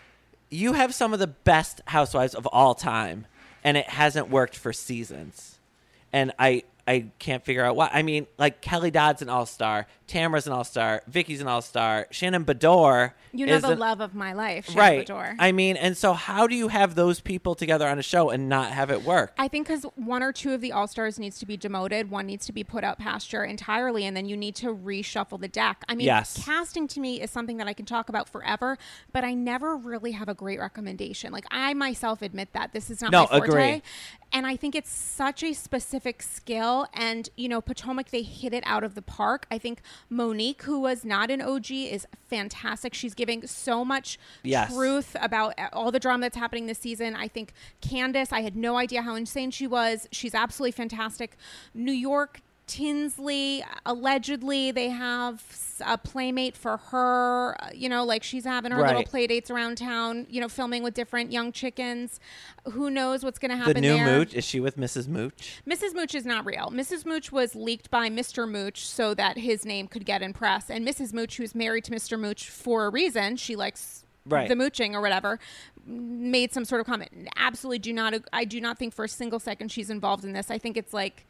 you have some of the best housewives of all time, and it hasn't worked for seasons. And I can't figure out why. I mean, like, Kelly Dodd's an all-star, Tamara's an all-star, Vicky's an all-star, Shannon Bedore. You know, the love of my life, Shannon right. Bedore. I mean, and so how do you have those people together on a show and not have it work? I think because one or two of the all-stars needs to be demoted, one needs to be put out pasture entirely, and then you need to reshuffle the deck. I mean, Yes. casting to me is something that I can talk about forever, but I never really have a great recommendation. Like, I myself admit that this is not my forte. Agree. And I think it's such a specific skill. And, you know, Potomac, they hit it out of the park. I think Monique, who was not an OG, is fantastic. She's giving so much Yes. truth about all the drama that's happening this season. I think Candace, I had no idea how insane she was. She's absolutely fantastic. New York, Tinsley, allegedly they have a playmate for her, you know, like she's having her little play dates around town, you know, filming with different young chickens. Who knows what's going to happen there? The new Mooch, is she with Mrs. Mooch? Mrs. Mooch is not real. Mrs. Mooch was leaked by Mr. Mooch so that his name could get in press. And Mrs. Mooch, who's married to Mr. Mooch for a reason, she likes the mooching or whatever, made some sort of comment. Absolutely I do not think for a single second she's involved in this. I think it's like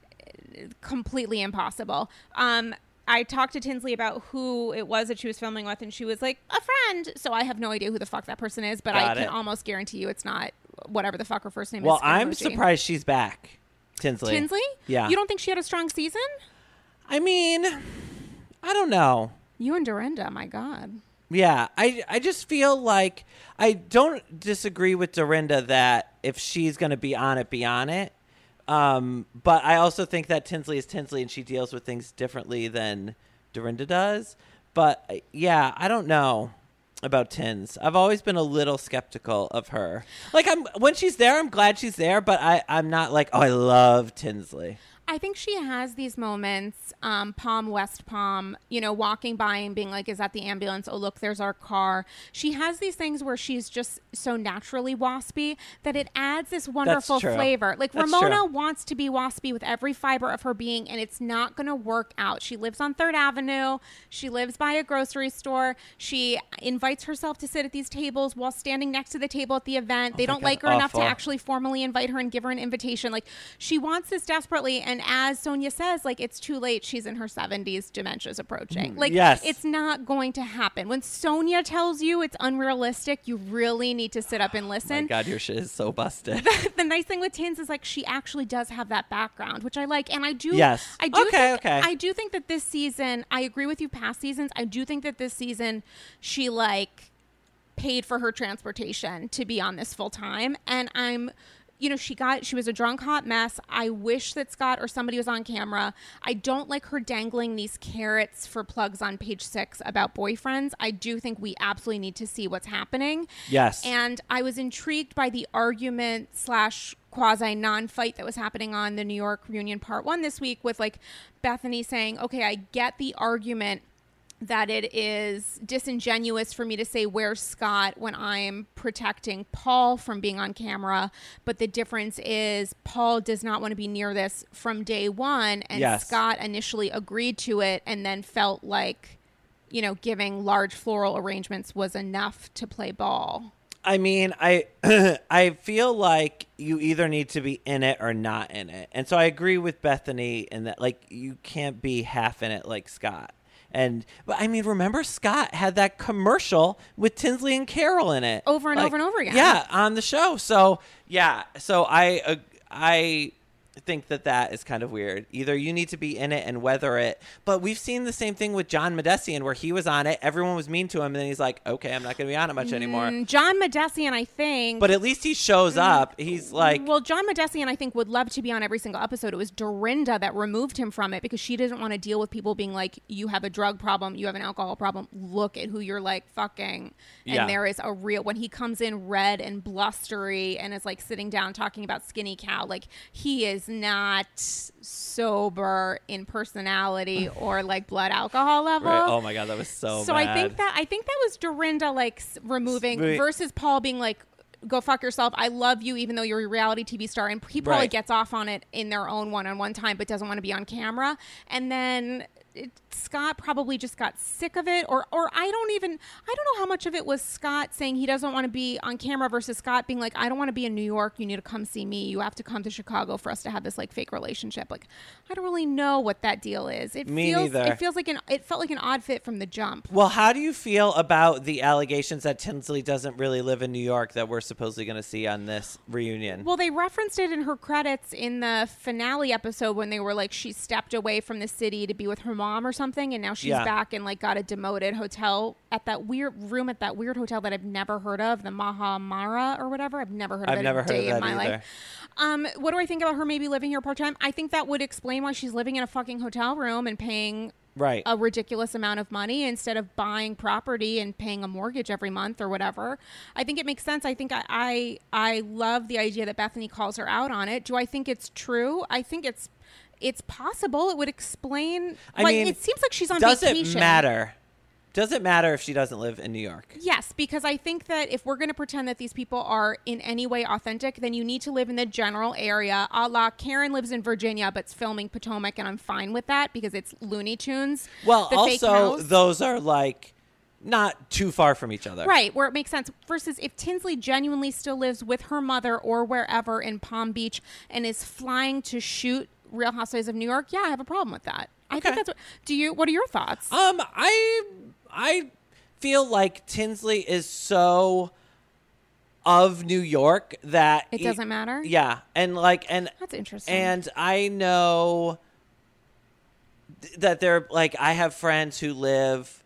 completely impossible. I talked to Tinsley about who it was that she was filming with, and she was like, a friend. So I have no idea who the fuck that person is, but I can almost guarantee you it's not whatever the fuck her first name is. Well, I'm surprised she's back, Tinsley. Tinsley? Yeah. You don't think she had a strong season? I mean, I don't know. You and Dorinda, my God. Yeah, I just feel like I don't disagree with Dorinda that if she's going to be on it, be on it. But I also think that Tinsley is Tinsley and she deals with things differently than Dorinda does. But yeah, I don't know about Tins. I've always been a little skeptical of her. Like, when she's there, I'm glad she's there, but I'm not like, oh, I love Tinsley. I think she has these moments, Palm, West Palm, you know, walking by and being like, is that the ambulance? Oh, look, there's our car. She has these things where she's just so naturally waspy that it adds this wonderful flavor. Like, Ramona wants to be waspy with every fiber of her being, and it's not going to work out. She lives on 3rd Avenue. She lives by a grocery store. She invites herself to sit at these tables while standing next to the table at the event. They don't like her enough to actually formally invite her and give her an invitation. Like, she wants this desperately, and as Sonia says, like, it's too late. She's in her 70s. Dementia's approaching. Like, it's not going to happen. When Sonia tells you it's unrealistic, you really need to sit up and listen. Oh my God, your shit is so busted. The nice thing with Tins is, like, she actually does have that background, which I like. And I do. Yes. I do think that this season, I agree with you past seasons. I do think that this season she, like, paid for her transportation to be on this full time. And you know, she was a drunk hot mess. I wish that Scott or somebody was on camera. I don't like her dangling these carrots for plugs on page 6 about boyfriends. I do think we absolutely need to see what's happening. Yes. And I was intrigued by the argument / quasi non-fight that was happening on the New York reunion part 1 this week with, like, Bethany saying, okay, I get the argument that it is disingenuous for me to say where's Scott when I'm protecting Paul from being on camera. But the difference is Paul does not want to be near this from day one. And Scott initially agreed to it and then felt like, you know, giving large floral arrangements was enough to play ball. I mean, I feel like you either need to be in it or not in it. And so I agree with Bethany in that, like, you can't be half in it like Scott. But I mean, remember Scott had that commercial with Tinsley and Carol in it over and over and over again. Yeah, on the show. So yeah, so I think that is kind of weird. Either you need to be in it and weather it. But we've seen the same thing with John Medesian where he was on it. Everyone was mean to him. And then he's like, okay, I'm not going to be on it much anymore. John Medesian, I think. But at least he shows up. He's like. Well, John Medesian, I think, would love to be on every single episode. It was Dorinda that removed him from it because she didn't want to deal with people being like, you have a drug problem. You have an alcohol problem. Look at who you're, like, fucking. And there is a real. When he comes in red and blustery and is, like, sitting down talking about Skinny Cow, like, he is not sober in personality or, like, blood alcohol level. Right. Oh my God, that was so bad. I think that was Dorinda, like, removing versus Paul being like, go fuck yourself. I love you even though you're a reality TV star. And he probably gets off on it in their own one-on-one time but doesn't want to be on camera. And then Scott probably just got sick of it, or I don't know how much of it was Scott saying he doesn't want to be on camera versus Scott being like, I don't want to be in New York. You need to come see me. You have to come to Chicago for us to have this like fake relationship. Like, I don't really know what that deal is. Neither. It felt like an odd fit from the jump. Well, how do you feel about the allegations that Tinsley doesn't really live in New York that we're supposedly going to see on this reunion? Well, they referenced it in her credits in the finale episode when they were like, she stepped away from the city to be with her mom or something, and now she's back and like got a demoted hotel at that weird hotel that I've never heard of, the Mahamara or whatever. I've never heard of it a day in my life. What do I think about her maybe living here part-time? I think that would explain why she's living in a fucking hotel room and paying a ridiculous amount of money instead of buying property and paying a mortgage every month or whatever. I think it makes sense. I think I love the idea that Bethany calls her out on it. Do I think it's true? I think it's possible. It would explain. I mean, it seems like she's on vacation. Does it matter if she doesn't live in New York? Yes, because I think that if we're going to pretend that these people are in any way authentic, then you need to live in the general area. A la Karen lives in Virginia, but's filming Potomac, and I'm fine with that because it's Looney Tunes. Well, also, those are like not too far from each other. Right, where it makes sense. Versus if Tinsley genuinely still lives with her mother or wherever in Palm Beach and is flying to shoot Real Housewives of New York, yeah, I have a problem with that. I think that's what are your thoughts? I feel like Tinsley is so of New York that it doesn't matter. Yeah, and that's interesting. And I know that they're like, I have friends who live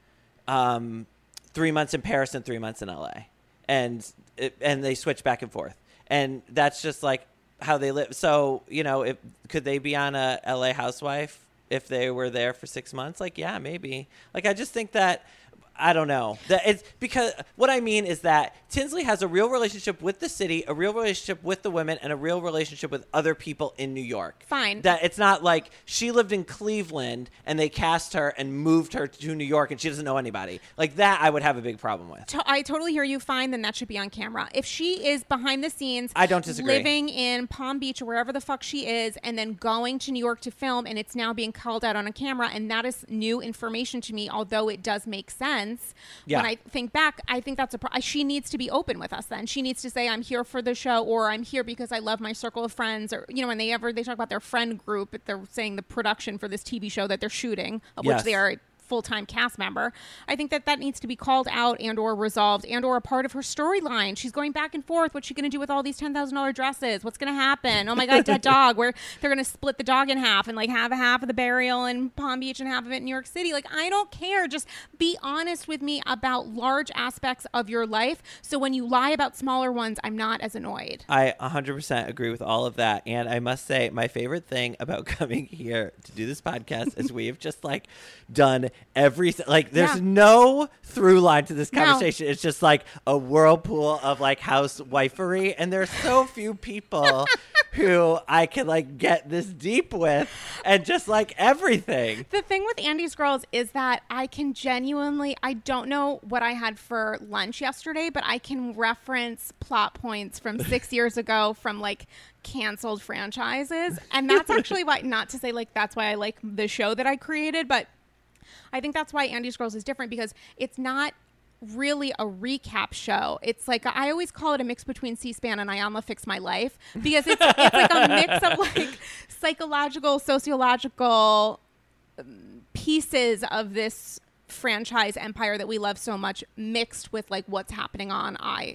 3 months in Paris and 3 months in LA, and they switch back and forth, and that's just like how they live. So could they be on a LA Housewife if they were there for 6 months? Like, yeah, maybe. Like, I just think that, I don't know. That it's because what I mean is that Tinsley has a real relationship with the city, a real relationship with the women, and a real relationship with other people in New York. Fine. That it's not like she lived in Cleveland and they cast her and moved her to New York and she doesn't know anybody. Like that, I would have a big problem with. I totally hear you. Fine, then that should be on camera. If she is behind the scenes, I don't disagree. Living in Palm Beach or wherever the fuck she is, and then going to New York to film, and it's now being called out on a camera, and that is new information to me. Although it does make sense. Yeah. When I think back, I think that's she needs to be open with us then. She needs to say, I'm here for the show, or I'm here because I love my circle of friends, or, when they talk about their friend group, they're saying the production for this TV show that they're shooting, of which they are full-time cast member. I think that needs to be called out and or resolved and or a part of her storyline. She's going back and forth. What's she going to do with all these $10,000 dresses? What's going to happen? Oh my God, dead dog. Where they're going to split the dog in half and like have a half of the burial in Palm Beach and half of it in New York City. Like, I don't care. Just be honest with me about large aspects of your life. So when you lie about smaller ones, I'm not as annoyed. I 100% agree with all of that. And I must say, my favorite thing about coming here to do this podcast is we have just like done everything. Like, there's no through line to this conversation. No. It's just like a whirlpool of like housewifery, and there's so few people who I can like get this deep with, and just like everything. The thing with Andy's Girls is that I can genuinely, I don't know what I had for lunch yesterday, but I can reference plot points from 6 years ago from like canceled franchises, and that's actually why, not to say like that's why I like the show that I created, but I think that's why Andy's Girls is different, because it's not really a recap show. It's like, I always call it a mix between C-SPAN and I Alma Fix My Life, because it's like a mix of like psychological, sociological pieces of this franchise empire that we love so much, mixed with like what's happening on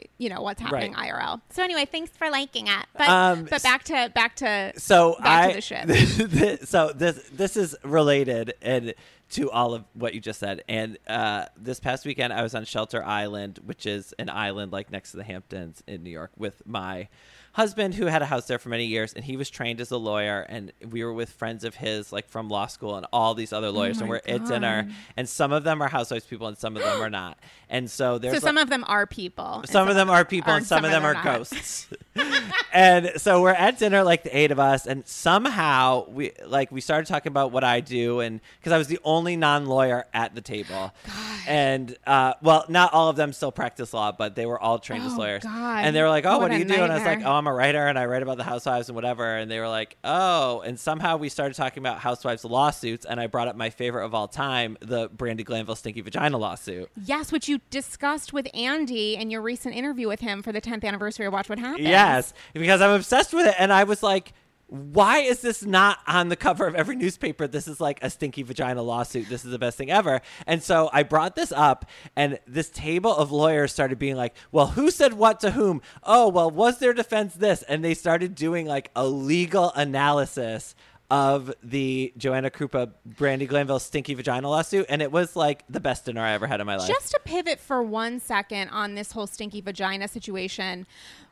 IRL. So anyway, thanks for liking it. But back to the shit. So this is related and to all of what you just said. And this past weekend, I was on Shelter Island, which is an island like next to the Hamptons in New York, with my husband, who had a house there for many years, and he was trained as a lawyer, and we were with friends of his like from law school and all these other lawyers, and we're at dinner, and some of them are housewives people and some of them are not, and so there's some of them are people, some of them are people, and some of them are ghosts. And so we're at dinner, like the 8 of us, and somehow we started talking about what I do, and because I was the only non-lawyer at the table. God. And well, not all of them still practice law, but they were all trained as lawyers. God. And they were like, "Oh, what What do a you do?" And I was like, nightmare. "Oh, I'm a writer, and I write about the housewives and whatever." And they were like, "Oh." And somehow we started talking about housewives lawsuits, and I brought up my favorite of all time, the Brandi Glanville stinky vagina lawsuit. Yes, which you discussed with Andy in your recent interview with him for the 10th anniversary of Watch What Happens. Yes, because I'm obsessed with it, and I was like, why is this not on the cover of every newspaper? This is like a stinky vagina lawsuit. This is the best thing ever. And so I brought this up, and this table of lawyers started being like, well, who said what to whom? Oh, well, was their defense this? And they started doing like a legal analysis of the Joanna Krupa, Brandi Glanville stinky vagina lawsuit. And it was like the best dinner I ever had in my life. Just to pivot for 1 second on this whole stinky vagina situation,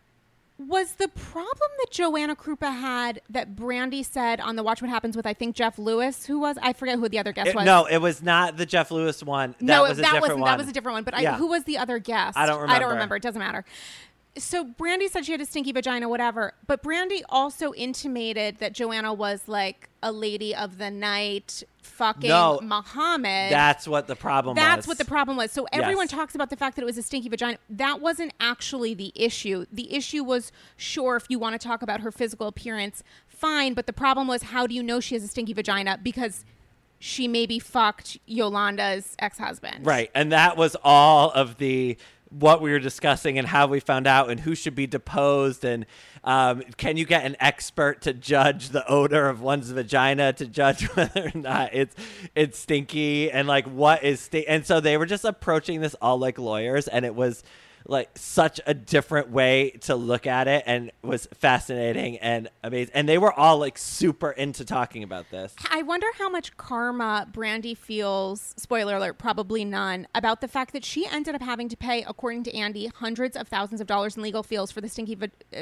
was the problem that Joanna Krupa had that Brandi said on the Watch What Happens with, I think, Jeff Lewis, who was, I forget who the other guest was. No, it was not the Jeff Lewis one. That was a different one. That was a different one. But Yeah. who was the other guest? I don't I don't remember. remember. It doesn't matter. So Brandi said she had a stinky vagina, whatever. But Brandi also intimated that Joanna was like a lady of the night, fucking No, Muhammad. That's what the problem was. That's what the problem was. So everyone Yes. talks about the fact that it was a stinky vagina. That wasn't actually the issue. The issue was, sure, if you want to talk about her physical appearance, fine. But the problem was, how do you know she has a stinky vagina? Because she maybe fucked Yolanda's ex-husband. Right. And that was all of the what we were discussing and how we found out and who should be deposed and can you get an expert to judge the odor of one's vagina to judge whether or not it's stinky and like what is and so they were just approaching this all like lawyers, and it was like such a different way to look at it and was fascinating and amazing. And they were all like super into talking about this. I wonder how much karma Brandi feels, spoiler alert, probably none, about the fact that she ended up having to pay, according to Andy, hundreds of thousands of dollars in legal bills for the stinky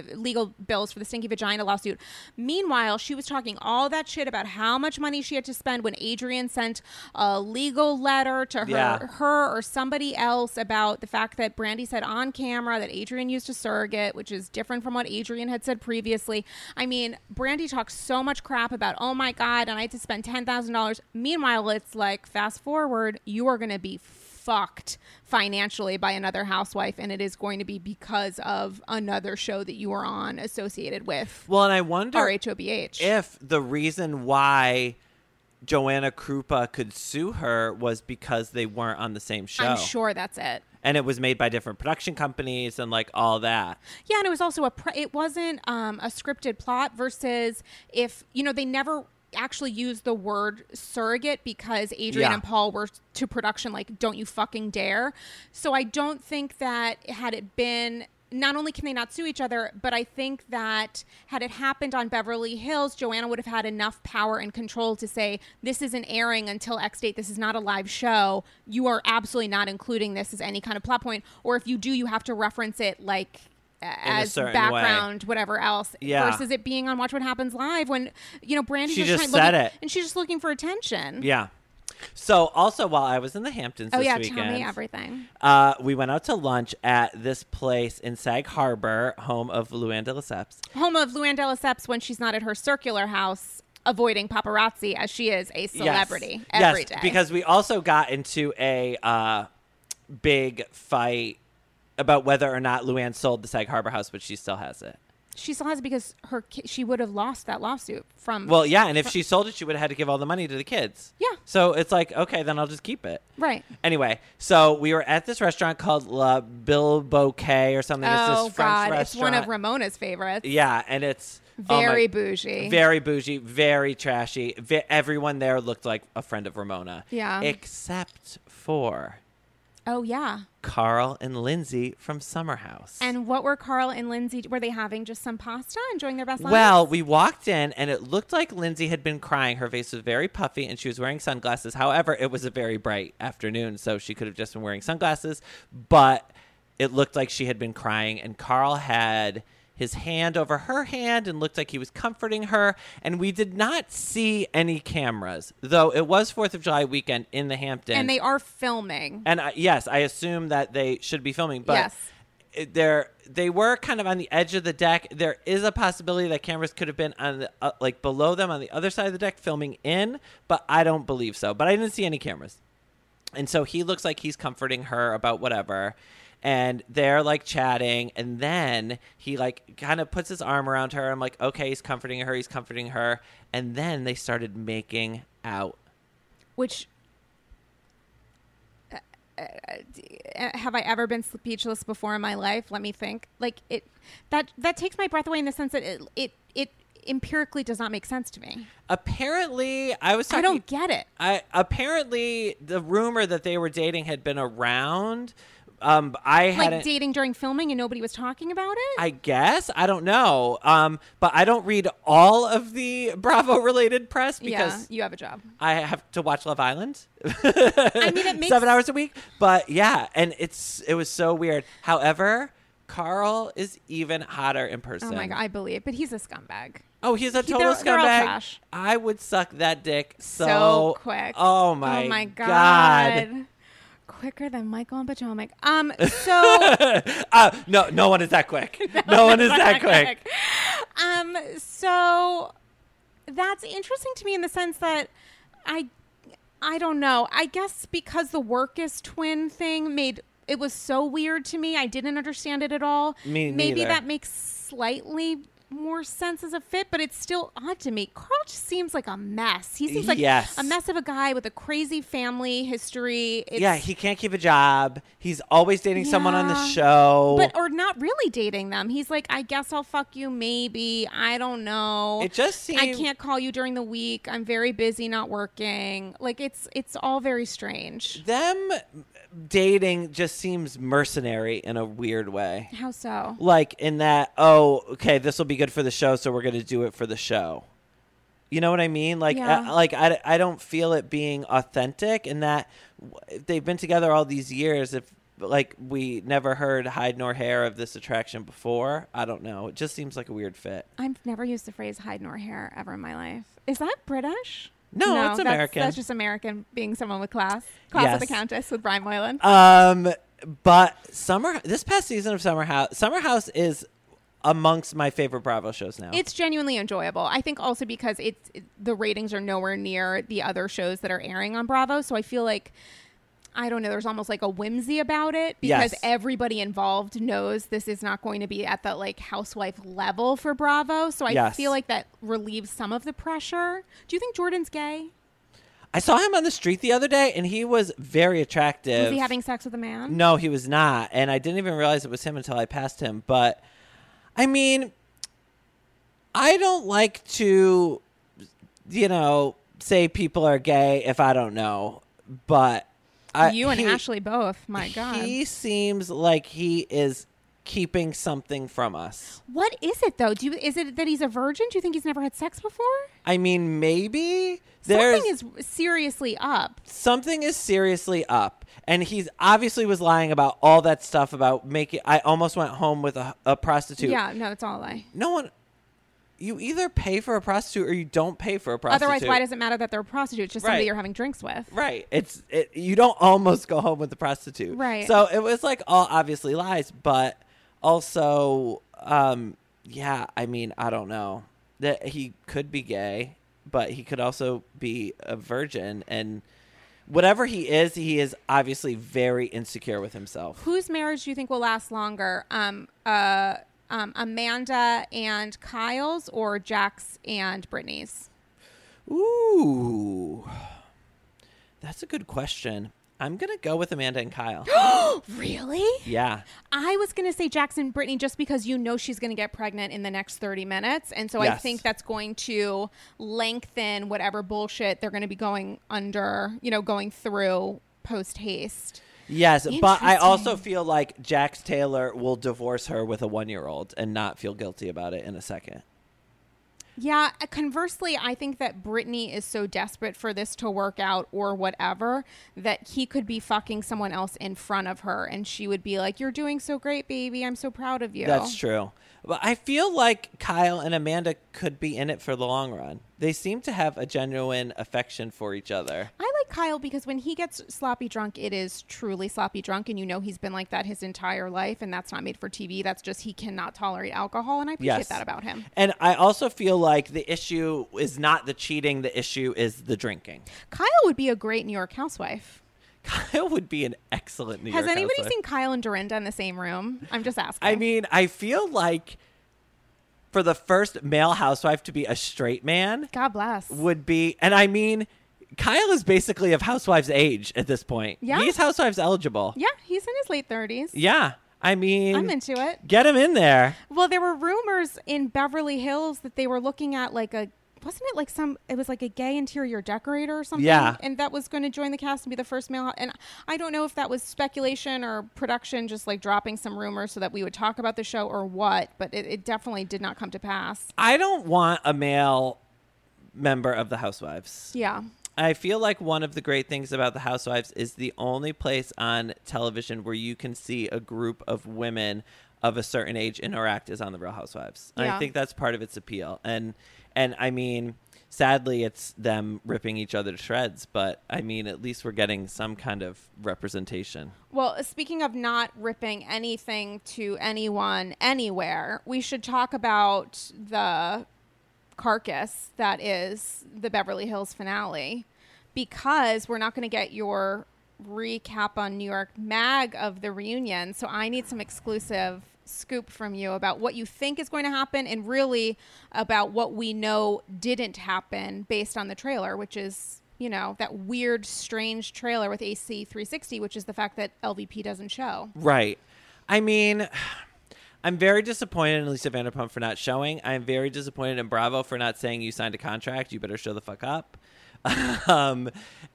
vagina lawsuit. Meanwhile, she was talking all that shit about how much money she had to spend when Adrian sent a legal letter to her or somebody else about the fact that Brandi said on camera that Adrian used a surrogate, which is different from what Adrian had said previously. I mean, Brandi talks so much crap about, oh my God, and I had to spend $10,000. Meanwhile, it's like, fast forward, you are going to be fucked financially by another housewife, and it is going to be because of another show that you were on associated with. Well, and I wonder RHOBH. if the reason why Joanna Krupa could sue her was because they weren't on the same show. I'm sure that's it. And it was made by different production companies and like all that. Yeah, and it was also it wasn't a scripted plot versus if, they never actually used the word surrogate because Adrian and Paul were to production like, don't you fucking dare. So I don't think that had it been, not only can they not sue each other, but I think that had it happened on Beverly Hills, Joanna would have had enough power and control to say, this isn't airing until X date. This is not a live show. You are absolutely not including this as any kind of plot point. Or if you do, you have to reference it like as background, whatever else, versus it being on Watch What Happens Live when, Brandi's she just said it. And she's just looking for attention. Yeah. So also while I was in the Hamptons this weekend. Tell me everything. We went out to lunch at this place in Sag Harbor, home of Luann de Lesseps. Home of Luann de Lesseps when she's not at her circular house avoiding paparazzi as she is a celebrity every day. Because we also got into a big fight about whether or not Luann sold the Sag Harbor house, but she still has it. She still has it because she would have lost that lawsuit from... Well, yeah, and if she sold it, she would have had to give all the money to the kids. Yeah. So it's like, okay, then I'll just keep it. Right. Anyway, so we were at this restaurant called La Bilboquet or something. It's this French restaurant. It's one of Ramona's favorites. Yeah, and it's... Very bougie. Very bougie, very trashy. Everyone there looked like a friend of Ramona. Yeah. Except for... Oh, yeah. Carl and Lindsay from Summer House. And what were Carl and Lindsay? Were they having just some pasta, enjoying their best lives? Well, we walked in and it looked like Lindsay had been crying. Her face was very puffy and she was wearing sunglasses. However, it was a very bright afternoon, so she could have just been wearing sunglasses. But it looked like she had been crying, and Carl had his hand over her hand and looked like he was comforting her. And we did not see any cameras, though it was 4th of July weekend in the Hamptons. And they are filming. And yes, I assume that they should be filming. But yes. They were kind of on the edge of the deck. There is a possibility that cameras could have been on the, like below them on the other side of the deck filming in, but I don't believe so. But I didn't see any cameras. And so he looks like he's comforting her about whatever. And they're like chatting. And then he like kind of puts his arm around her. I'm like, okay, he's comforting her. He's comforting her. And then they started making out. Which, have I ever been speechless before in my life? Let me think. Like that takes my breath away in the sense that it empirically does not make sense to me. Apparently, I don't get it. Apparently, the rumor that they were dating had been around. I hadn't, like dating during filming and nobody was talking about it? I guess. I don't know. But I don't read all of the Bravo-related press because you have a job. I have to watch Love Island. I mean, it makes 7 hours a week. But yeah, and it was so weird. However, Carl is even hotter in person. Oh my God, I believe. But he's a scumbag. Oh, he's a total they're all scumbag. trash. I would suck that dick so quick. Oh my God. Quicker than Michael and Potomac. So no one is that quick. No one is that quick. So that's interesting to me in the sense that I don't know. I guess because the Workus twin thing made it was so weird to me. I didn't understand it at all. Me Maybe neither. that makes slightly more sense as a fit, but it's still odd to me. Carl just seems like a mess. He seems like a mess of a guy with a crazy family history. Yeah, he can't keep a job. He's always dating someone on the show. Or not really dating them. He's like, I guess I'll fuck you maybe. I don't know. It just seems... I can't call you during the week. I'm very busy not working. Like, it's all very strange. Them dating just seems mercenary in a weird way. How so? Like in that, oh, okay, this will be good for the show, so we're going to do it for the show. You know what I mean? Like, yeah. I don't feel it being authentic, and that they've been together all these years. If like we never heard hide nor hair of this attraction before, I don't know. It just seems like a weird fit. I've never used the phrase hide nor hair ever in my life. Is that British? No, it's American. That's just American, being someone with class. Class of the Countess with Brian Moylan. But this past season of Summer House is amongst my favorite Bravo shows now. It's genuinely enjoyable. I think also because the ratings are nowhere near the other shows that are airing on Bravo. So I feel like, I don't know, there's almost like a whimsy about it because everybody involved knows this is not going to be at the like housewife level for Bravo. So I feel like that relieves some of the pressure. Do you think Jordan's gay? I saw him on the street the other day and he was very attractive. Was he having sex with a man? No, he was not. And I didn't even realize it was him until I passed him. But I mean, I don't like to, say people are gay if I don't know. But you and Ashley both. My God. He seems like he is keeping something from us. What is it, though? Is it that he's a virgin? Do you think he's never had sex before? I mean, maybe. Something is seriously up. Something is seriously up. And he's obviously was lying about all that stuff about I almost went home with a prostitute. Yeah, no, it's all a lie. No one... You either pay for a prostitute or you don't pay for a prostitute. Otherwise, why does it matter that they're a prostitute? It's just somebody you're having drinks with. Right. You don't almost go home with the prostitute. Right. So it was like all obviously lies, but also, I mean, I don't know. That he could be gay, but he could also be a virgin. And whatever he is obviously very insecure with himself. Whose marriage do you think will last longer? Amanda and Kyle's or Jax and Brittany's? Ooh, that's a good question. I'm going to go with Amanda and Kyle. Really? Yeah. I was going to say Jax and Brittany just because she's going to get pregnant in the next 30 minutes. And so I think that's going to lengthen whatever bullshit they're going to be going through post-haste. Yes, but I also feel like Jax Taylor will divorce her with a 1-year-old and not feel guilty about it in a second. Yeah, conversely, I think that Brittany is so desperate for this to work out or whatever that he could be fucking someone else in front of her and she would be like, "You're doing so great, baby. I'm so proud of you." That's true. But I feel like Kyle and Amanda could be in it for the long run. They seem to have a genuine affection for each other. I like Kyle because when he gets sloppy drunk, it is truly sloppy drunk. And he's been like that his entire life. And that's not made for TV. That's just he cannot tolerate alcohol. And I appreciate that about him. And I also feel like the issue is not the cheating. The issue is the drinking. Kyle would be a great New York housewife. Kyle would be an excellent New York Has anybody housewife. seen Kyle and Dorinda in the same room? I'm just asking. I mean, I feel like for the first male housewife to be a straight man God bless. would be, and I mean, Kyle is basically of housewives' age at this point. Yeah. He's housewives eligible. Yeah, he's in his late 30s. Yeah. I mean, I'm into it. get him in there. Well, there were rumors in Beverly Hills that they were looking at wasn't it like it was like a gay interior decorator or something? Yeah. And that was going to join the cast and be the first male. And I don't know if that was speculation or production just like dropping some rumors so that we would talk about the show or what, but it definitely did not come to pass. I don't want a male member of the Housewives. Yeah. I feel like one of the great things about the Housewives is the only place on television where you can see a group of women of a certain age interact is on the Real Housewives. And Yeah. I think that's part of its appeal. And I mean, sadly, it's them ripping each other to shreds. But I mean, at least we're getting some kind of representation. Well, speaking of not ripping anything to anyone anywhere, we should talk about the carcass that is the Beverly Hills finale, because we're not going to get your recap on New York Mag of the reunion. So I need some exclusive scoop from you about what you think is going to happen and really about what we know didn't happen based on the trailer, which is, you know, that weird, strange trailer with AC 360, which is the fact that LVP doesn't show. Right. I mean, I'm very disappointed in Lisa Vanderpump for not showing. I'm very disappointed in Bravo for not saying you signed a contract. You better show the fuck up. But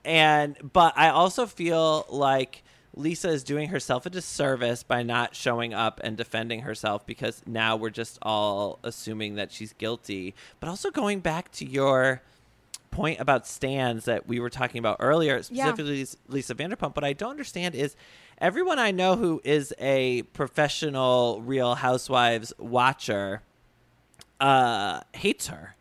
I also feel like Lisa is doing herself a disservice by not showing up and defending herself, because now we're just all assuming that she's guilty. But also going back to your point about stands that we were talking about earlier, specifically Lisa Vanderpump, what I don't understand is everyone I know who is a professional Real Housewives watcher hates her.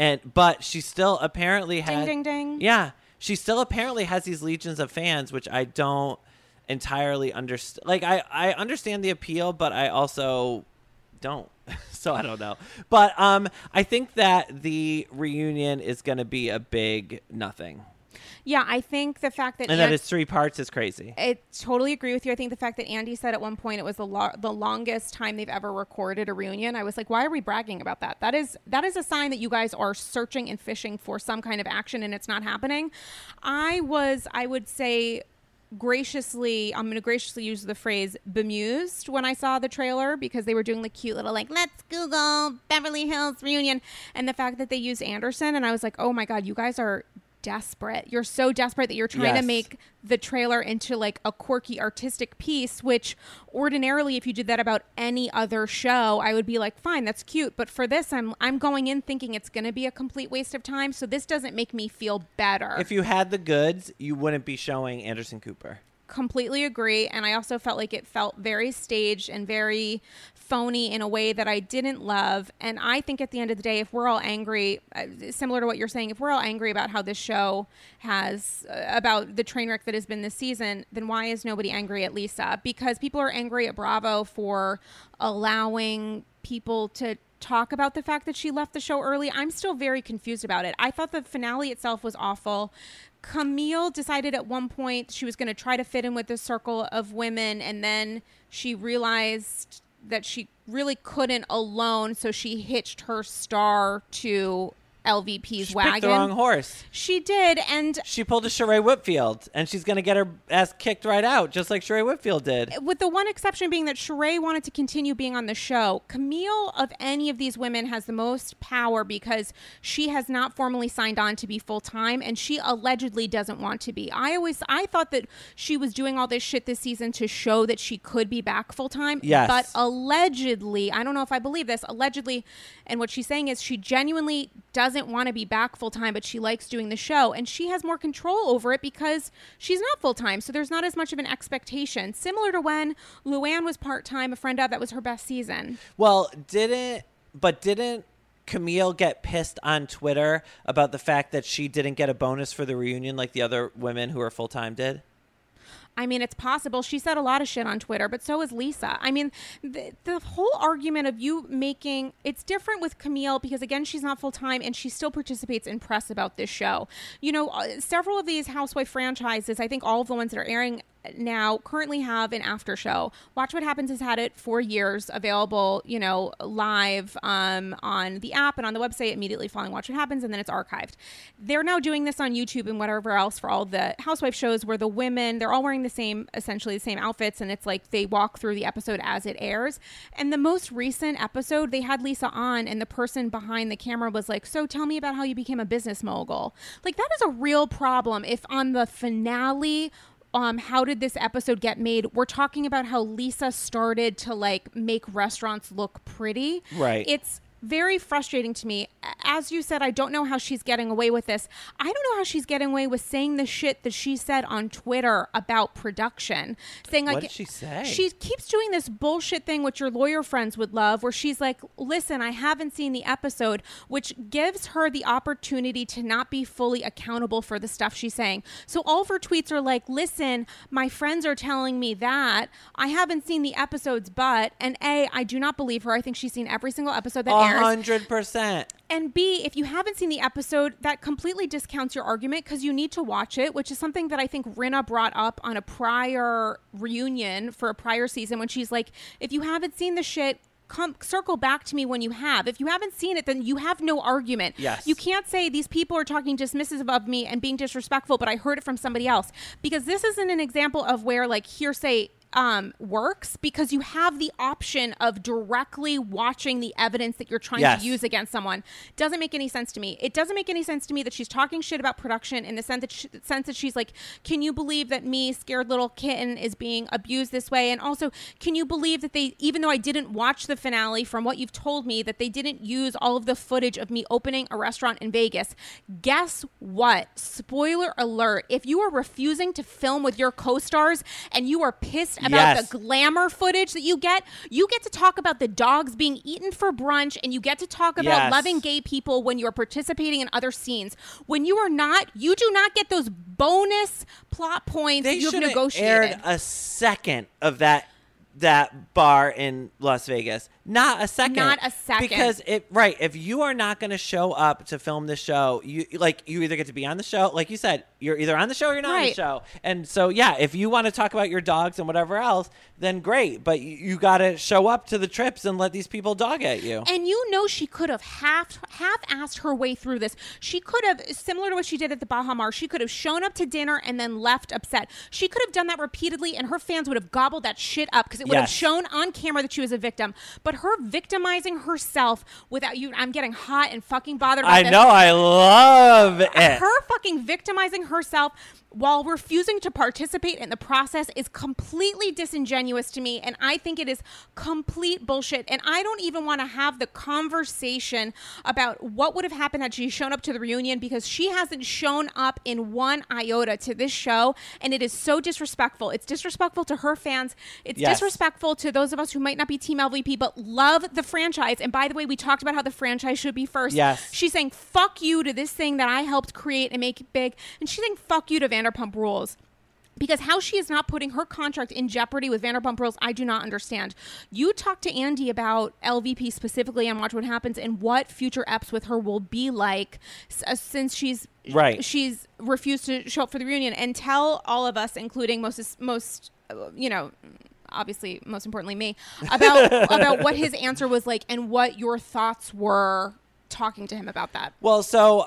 But she still apparently has... Ding, ding, ding. Yeah. She still apparently has these legions of fans, which I don't entirely understand. Like, I understand the appeal, but I also don't. So I don't know. But I think that the reunion is going to be a big nothing. Yeah, I think the fact that... And that it's 3 parts is crazy. I totally agree with you. I think the fact that Andy said at one point it was the longest time they've ever recorded a reunion, I was like, why are we bragging about that? That is a sign that you guys are searching and fishing for some kind of action and it's not happening. I would say I'm going to graciously use the phrase bemused when I saw the trailer, because they were doing the cute little like, let's Google Beverly Hills reunion, and the fact that they used Anderson, and I was like, oh my God, you guys are desperate. You're so desperate that you're trying to make the trailer into like a quirky artistic piece, which ordinarily if you did that about any other show, I would be like, fine, that's cute. But for this, I'm going in thinking it's going to be a complete waste of time. So this doesn't make me feel better. If you had the goods, you wouldn't be showing Anderson Cooper. Completely agree. And I also felt like it felt very staged and very phony in a way that I didn't love. And I think at the end of the day, if we're all angry, similar to what you're saying, if we're all angry about how this show has, about the train wreck that has been this season, then why is nobody angry at Lisa? Because people are angry at Bravo for allowing people to talk about the fact that she left the show early. I'm still very confused about it. I thought the finale itself was awful. Camille decided at one point she was going to try to fit in with the circle of women, and then she realized that she really couldn't alone, so she hitched her star to LVP's She wagon. picked the wrong horse. She did, and She pulled a Sheree Whitfield, and she's going to get her ass kicked right out, just like Sheree Whitfield did. with the one exception being that Sheree wanted to continue being on the show. Camille, of any of these women, has the most power because she has not formally signed on to be full-time, and she allegedly doesn't want to be. I thought that she was doing all this shit this season to show that she could be back full-time. Yes. But allegedly, I don't know if I believe this, allegedly, and what she's saying is she genuinely doesn't want to be back full-time, but she likes doing the show, and she has more control over it because she's not full-time, so there's not as much of an expectation. Similar to when Luann was part-time, a friend of, that was her best season. Well, didn't Camille get pissed on Twitter about the fact that she didn't get a bonus for the reunion like the other women who are full-time did? I mean, it's possible. She said a lot of shit on Twitter, but so is Lisa. I mean, the whole argument of you making, it's different with Camille because, again, she's not full-time and she still participates in press about this show. You know, several of these housewife franchises, I think all of the ones that are airing now currently have an after show. Watch What Happens has had it for years, available, you know, live on the app and on the website immediately following Watch What Happens, and then it's archived. They're now doing this on YouTube and whatever else for all the housewife shows where the women, they're all wearing essentially the same outfits, and it's like they walk through the episode as it airs. And the most recent episode, they had Lisa on, and the person behind the camera was like, so tell me about how you became a business mogul. Like, that is a real problem if on the finale, how did this episode get made? We're talking about how Lisa started to like make restaurants look pretty. Right. It's very frustrating to me. As you said, I don't know how she's getting away with this. I don't know how she's getting away with saying the shit that she said on Twitter about production. Saying like, what did she say? She keeps doing this bullshit thing which your lawyer friends would love, where she's like, listen, I haven't seen the episode, which gives her the opportunity to not be fully accountable for the stuff she's saying. So all of her tweets are like, listen, my friends are telling me that. I haven't seen the episodes, but, and A, I do not believe her. I think she's seen every single episode that airs. 100%. And B, if you haven't seen the episode, that completely discounts your argument because you need to watch it, which is something that I think Rinna brought up on a prior reunion for a prior season when she's like, if you haven't seen the shit, circle back to me when you have. If you haven't seen it, then you have no argument. Yes. You can't say these people are talking dismissive of me and being disrespectful, but I heard it from somebody else. Because this isn't an example of where like hearsay works, because you have the option of directly watching the evidence that you're trying to use against someone. Doesn't make any sense to me. It doesn't make any sense to me that she's talking shit about production in the sense that she's like, can you believe that me, scared little kitten, is being abused this way? And also, can you believe that they, even though I didn't watch the finale, from what you've told me, that they didn't use all of the footage of me opening a restaurant in Vegas? Guess what? Spoiler alert. If you are refusing to film with your co-stars and you are pissed about the glamour footage that you get to talk about the dogs being eaten for brunch, and you get to talk about loving gay people when you're participating in other scenes. When you are not, you do not get those bonus plot points that you've negotiated. They should have aired a second of that bar in Las Vegas. Not a second. Because if you are not going to show up to film the show, you either get to be on the show, like you said, you're either on the show or you're not on the show. And so, if you want to talk about your dogs and whatever else, then great. But you got to show up to the trips and let these people dog at you. And she could have half-assed her way through this. She could have, similar to what she did at the Baja Mar, she could have shown up to dinner and then left upset. She could have done that repeatedly, and her fans would have gobbled that shit up because it would have shown on camera that she was a victim. But her victimizing herself without you, I'm getting hot and fucking bothered about this. I know, I love it. Her fucking victimizing herself while refusing to participate in the process is completely disingenuous to me, and I think it is complete bullshit. And I don't even want to have the conversation about what would have happened had she shown up to the reunion, because she hasn't shown up in one iota to this show, and it is so disrespectful. It's disrespectful to her fans. It's disrespectful to those of us who might not be Team LVP but love the franchise. And by the way, we talked about how the franchise should be first. She's saying fuck you to this thing that I helped create and make it big, and she's saying fuck you to Vanderpump Rules. Because how she is not putting her contract in jeopardy with Vanderpump Rules, I do not understand. You talked to Andy about LVP specifically on Watch What Happens and what future eps with her will be like since she's refused to show up for the reunion. And tell all of us, including most obviously most importantly me, about what his answer was like and what your thoughts were talking to him about that. Well, so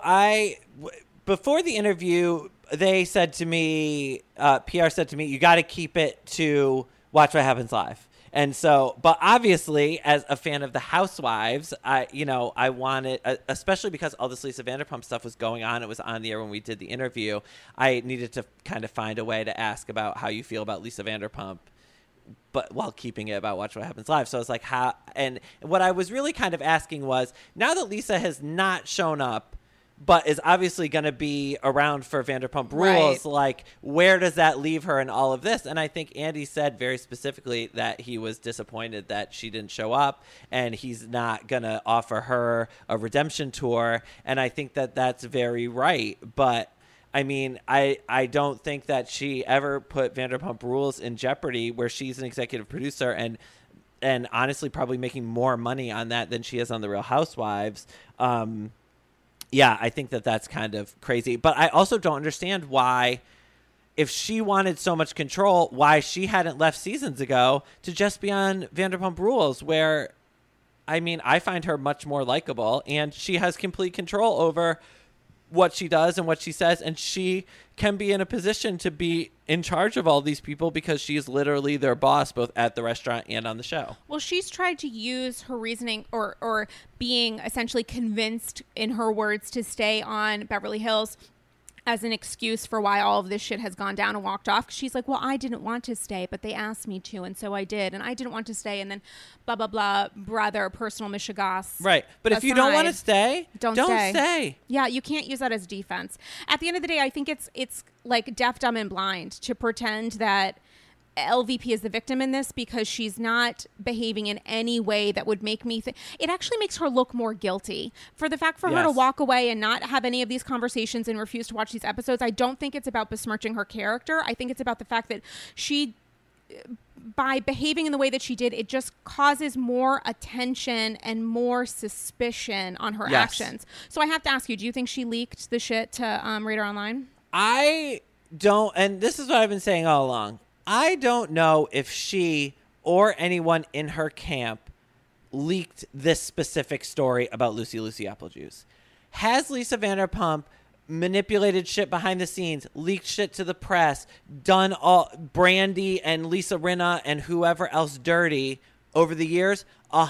before the interview, they said to me, PR said to me, you got to keep it to Watch What Happens Live. And so, but obviously, as a fan of the Housewives, I wanted, especially because all this Lisa Vanderpump stuff was going on, it was on the air when we did the interview, I needed to kind of find a way to ask about how you feel about Lisa Vanderpump, but while keeping it about Watch What Happens Live. So it's like, how, and what I was really kind of asking was, now that Lisa has not shown up, but is obviously going to be around for Vanderpump Rules, like, where does that leave her in all of this? And I think Andy said very specifically that he was disappointed that she didn't show up, and he's not going to offer her a redemption tour. And I think that that's very right. But I mean, I don't think that she ever put Vanderpump Rules in jeopardy, where she's an executive producer and honestly probably making more money on that than she is on The Real Housewives. Yeah, I think that that's kind of crazy. But I also don't understand why, if she wanted so much control, why she hadn't left seasons ago to just be on Vanderpump Rules, where, I mean, I find her much more likable, and she has complete control over what she does and what she says, and she can be in a position to be in charge of all these people because she is literally their boss, both at the restaurant and on the show. Well, she's tried to use her reasoning or being essentially convinced, in her words, to stay on Beverly Hills as an excuse for why all of this shit has gone down and walked off. She's like, well, I didn't want to stay, but they asked me to, and so I did. And I didn't want to stay, and then blah, blah, blah, brother, personal Michigas. Right. But if you don't want to stay, don't stay. stay. Yeah, you can't use that as defense. At the end of the day, I think it's like deaf, dumb, and blind to pretend that LVP is the victim in this, because she's not behaving in any way that would make me think. It actually makes her look more guilty for the fact for her to walk away and not have any of these conversations and refuse to watch these episodes. I don't think it's about besmirching her character. I think it's about the fact that she, by behaving in the way that she did, it just causes more attention and more suspicion on her actions. So I have to ask you, do you think she leaked the shit to Radar Online? I don't, and this is what I've been saying all along. I don't know if she or anyone in her camp leaked this specific story about Lucy Applejuice. Has Lisa Vanderpump manipulated shit behind the scenes, leaked shit to the press, done all Brandy and Lisa Rinna and whoever else dirty over the years?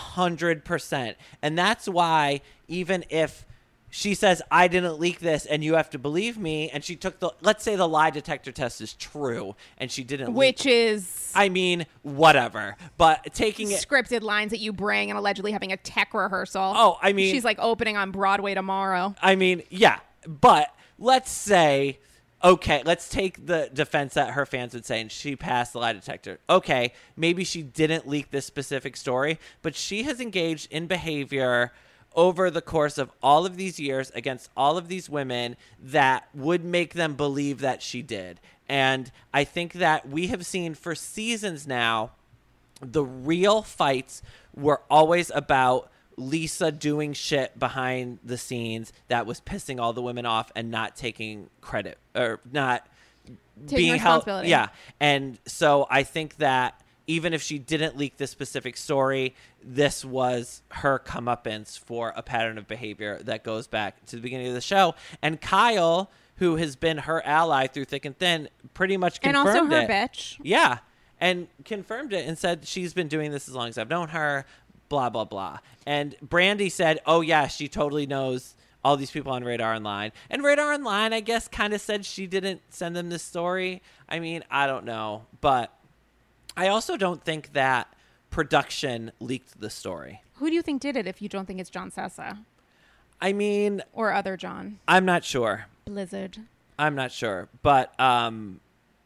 100%. And that's why, even if she says, I didn't leak this and you have to believe me, and she took let's say the lie detector test is true and she didn't Which leak, is... I mean, whatever. But taking it... Scripted lines that you bring and allegedly having a tech rehearsal. Oh, I mean... She's like opening on Broadway tomorrow. I mean, yeah. But let's say... Okay, let's take the defense that her fans would say, and she passed the lie detector. Okay, maybe she didn't leak this specific story, but she has engaged in behavior over the course of all of these years against all of these women that would make them believe that she did. And I think that we have seen for seasons now, the real fights were always about Lisa doing shit behind the scenes that was pissing all the women off and not taking credit, or not being held. Yeah. And so I think that even if she didn't leak this specific story, this was her comeuppance for a pattern of behavior that goes back to the beginning of the show. And Kyle, who has been her ally through thick and thin, pretty much confirmed it. And also her bitch. Yeah. And confirmed it and said, she's been doing this as long as I've known her, blah, blah, blah. And Brandy said, oh, yeah, she totally knows all these people on Radar Online. And Radar Online, I guess, kind of said she didn't send them this story. I mean, I don't know. But I also don't think that production leaked the story. Who do you think did it if you don't think it's John Sessa? I mean... Or other John? I'm not sure. Blizzard. I'm not sure. But I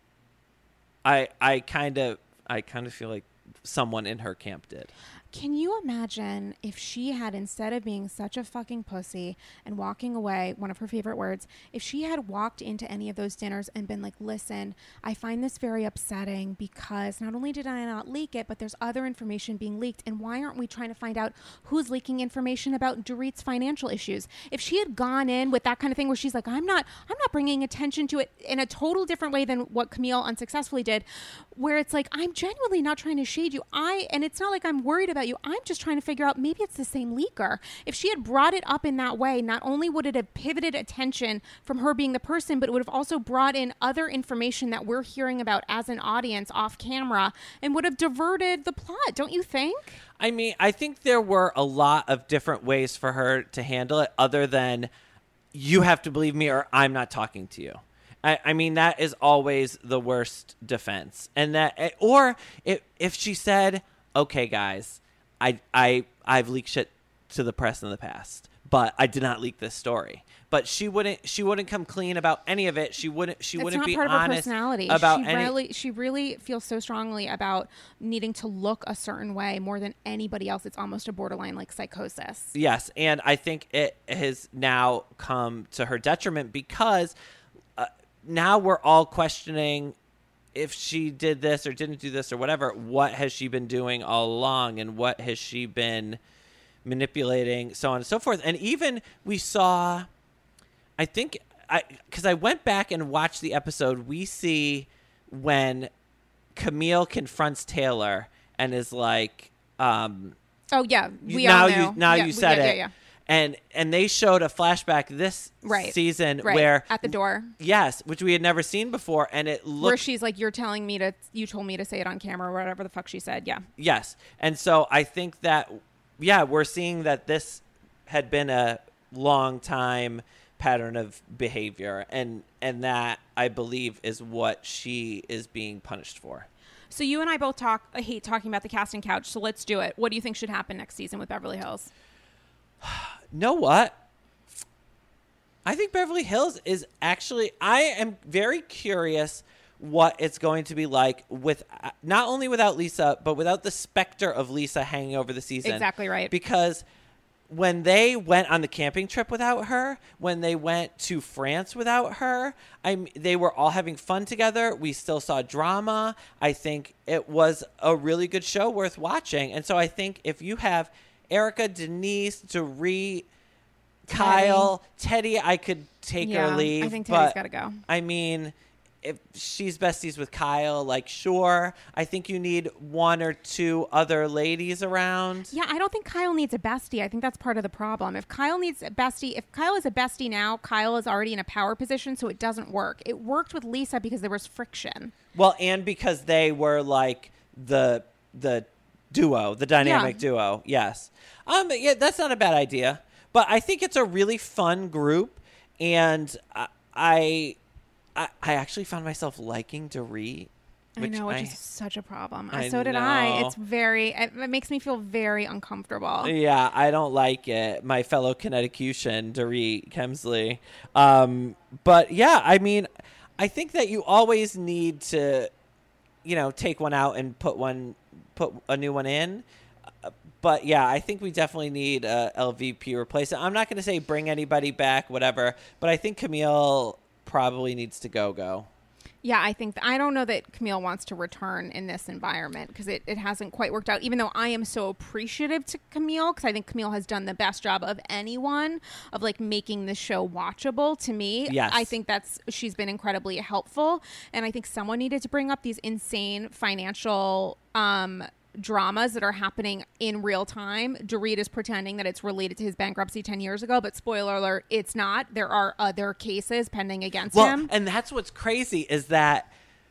kind of feel like someone in her camp did. Can you imagine if she had, instead of being such a fucking pussy and walking away, one of her favorite words, if she had walked into any of those dinners and been like, listen, I find this very upsetting because not only did I not leak it, but there's other information being leaked. And why aren't we trying to find out who's leaking information about Dorit's financial issues? If she had gone in with that kind of thing where she's like, I'm not bringing attention to it in a total different way than what Camille unsuccessfully did, where it's like, I'm genuinely not trying to shade you. And it's not like I'm worried about you. I'm just trying to figure out, maybe it's the same leaker. If she had brought it up in that way, not only would it have pivoted attention from her being the person, but it would have also brought in other information that we're hearing about as an audience off camera and would have diverted the plot, don't you think? I mean, I think there were a lot of different ways for her to handle it other than, you have to believe me or I'm not talking to you. I mean, that is always the worst defense. And that, or if she said, okay, guys, I've leaked shit to the press in the past, but I did not leak this story. But she wouldn't come clean about any of it. She wouldn't be part honest of her personality. About She really feels so strongly about needing to look a certain way more than anybody else. It's almost a borderline like psychosis. Yes, and I think it has now come to her detriment because now we're all questioning if she did this or didn't do this or whatever. What has she been doing all along, and what has she been manipulating, so on and so forth. And even we saw, I think, because I went back and watched the episode, we see when Camille confronts Taylor and is like, oh yeah, we now all know. You said it. Yeah. And they showed a flashback this season where at the door. Yes, which we had never seen before, and it looked where she's like, you told me to say it on camera or whatever the fuck she said. Yeah. Yes. And so I think that we're seeing that this had been a long time pattern of behavior, and that I believe is what she is being punished for. So you and I both hate talking about the casting couch, so let's do it. What do you think should happen next season with Beverly Hills? Know what? I think Beverly Hills is actually, I am very curious what it's going to be like with, not only without Lisa, but without the specter of Lisa hanging over the season. Exactly right. Because when they went on the camping trip without her, when they went to France without her, they were all having fun together. We still saw drama. I think it was a really good show worth watching. And so I think if you have Erica, Denise, Dorit, Kyle, Teddy, I could take or leave. I think Teddy's got to go. I mean, if she's besties with Kyle, like, sure. I think you need one or two other ladies around. Yeah, I don't think Kyle needs a bestie. I think that's part of the problem. If Kyle needs a bestie, if Kyle is a bestie now, Kyle is already in a power position, so it doesn't work. It worked with Lisa because there was friction. Well, and because they were like the duo, the dynamic duo. Yes. Yeah, that's not a bad idea. But I think it's a really fun group, and I actually found myself liking Dorit. I know, which is such a problem. I so did know. I. It makes me feel very uncomfortable. Yeah, I don't like it. My fellow Connecticutian, Dorit Kemsley. But yeah, I mean, I think that you always need to, take one out and put a new one in. But yeah, I think we definitely need a LVP replacement. I'm not going to say bring anybody back, whatever, but I think Camille probably needs to go. Yeah, I don't know that Camille wants to return in this environment because it hasn't quite worked out, even though I am so appreciative to Camille because I think Camille has done the best job of anyone of like making the show watchable to me. Yes. I think she's been incredibly helpful, and I think someone needed to bring up these insane financial dramas that are happening in real time. Dorit is pretending that it's related to his bankruptcy 10 years ago, but spoiler alert, it's not. There are other cases pending against him. And that's what's crazy is that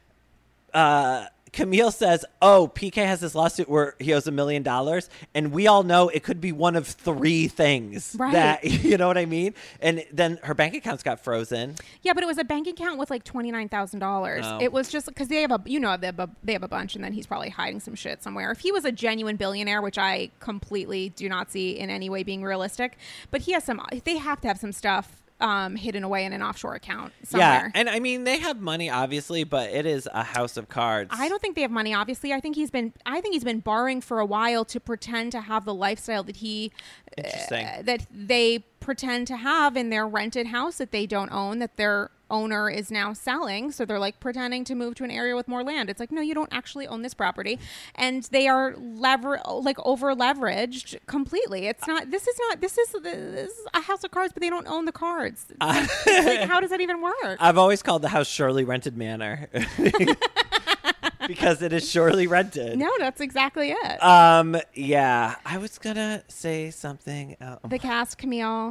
Camille says, PK has this lawsuit where he owes $1 million, and we all know it could be one of three things. Right. That, you know what I mean? And then her bank accounts got frozen. Yeah, but it was a bank account with like $29,000. Oh. It was just because they have a bunch, and then he's probably hiding some shit somewhere. If he was a genuine billionaire, which I completely do not see in any way being realistic, but they have to have some stuff hidden away in an offshore account somewhere. Yeah, and I mean they have money obviously, but it is a house of cards. I don't think they have money obviously. I think he's been borrowing for a while to pretend to have the lifestyle that that they pretend to have in their rented house that they don't own, that their owner is now selling. So they're like pretending to move to an area with more land. It's like, no, you don't actually own this property. And they are over leveraged completely. This is a house of cards, but they don't own the cards. Like, how does that even work? I've always called the house Shirley Rented Manor. Because it is surely rented. No, that's exactly it. Yeah, I was gonna say something else. The cast, Camille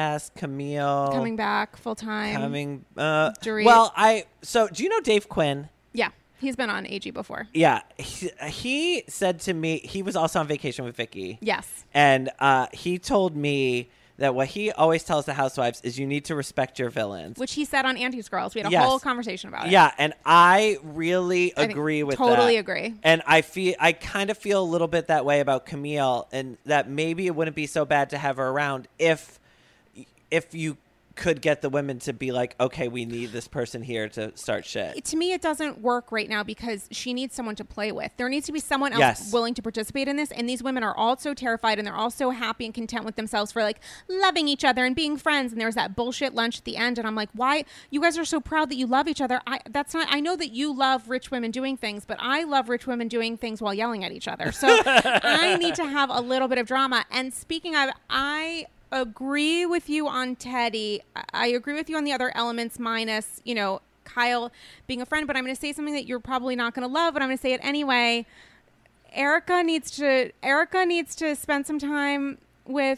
coming back full time. Dorit. Well, so do you know Dave Quinn? Yeah, he's been on AG before. Yeah, he said to me he was also on vacation with Vicky. Yes, and he told me that what he always tells the housewives is you need to respect your villains. Which he said on Auntie's Girls. We had a whole conversation about it. Yeah, and I really agree with that. Totally agree. And I kind of feel a little bit that way about Camille, and that maybe it wouldn't be so bad to have her around if you could get the women to be like, okay, we need this person here to start shit. To me, it doesn't work right now because she needs someone to play with. There needs to be someone else Yes. willing to participate in this. And these women are all so terrified and they're all so happy and content with themselves for like loving each other and being friends. And there was that bullshit lunch at the end. And I'm like, why? You guys are so proud that you love each other. I know that you love rich women doing things, but I love rich women doing things while yelling at each other. So I need to have a little bit of drama. And speaking of, I agree with you on Teddy. I agree with you on the other elements minus, Kyle being a friend, but I'm going to say something that you're probably not going to love, but I'm going to say it anyway. Erica needs to spend some time with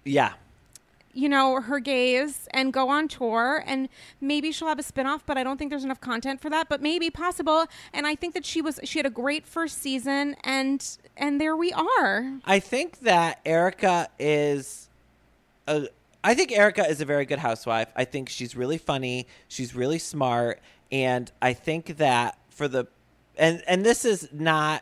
her gays and go on tour, and maybe she'll have a spinoff, but I don't think there's enough content for that, but maybe possible. And I think that she had a great first season, and there we are. I think that Erica is a very good housewife. I think she's really funny. She's really smart. And I think that and this is not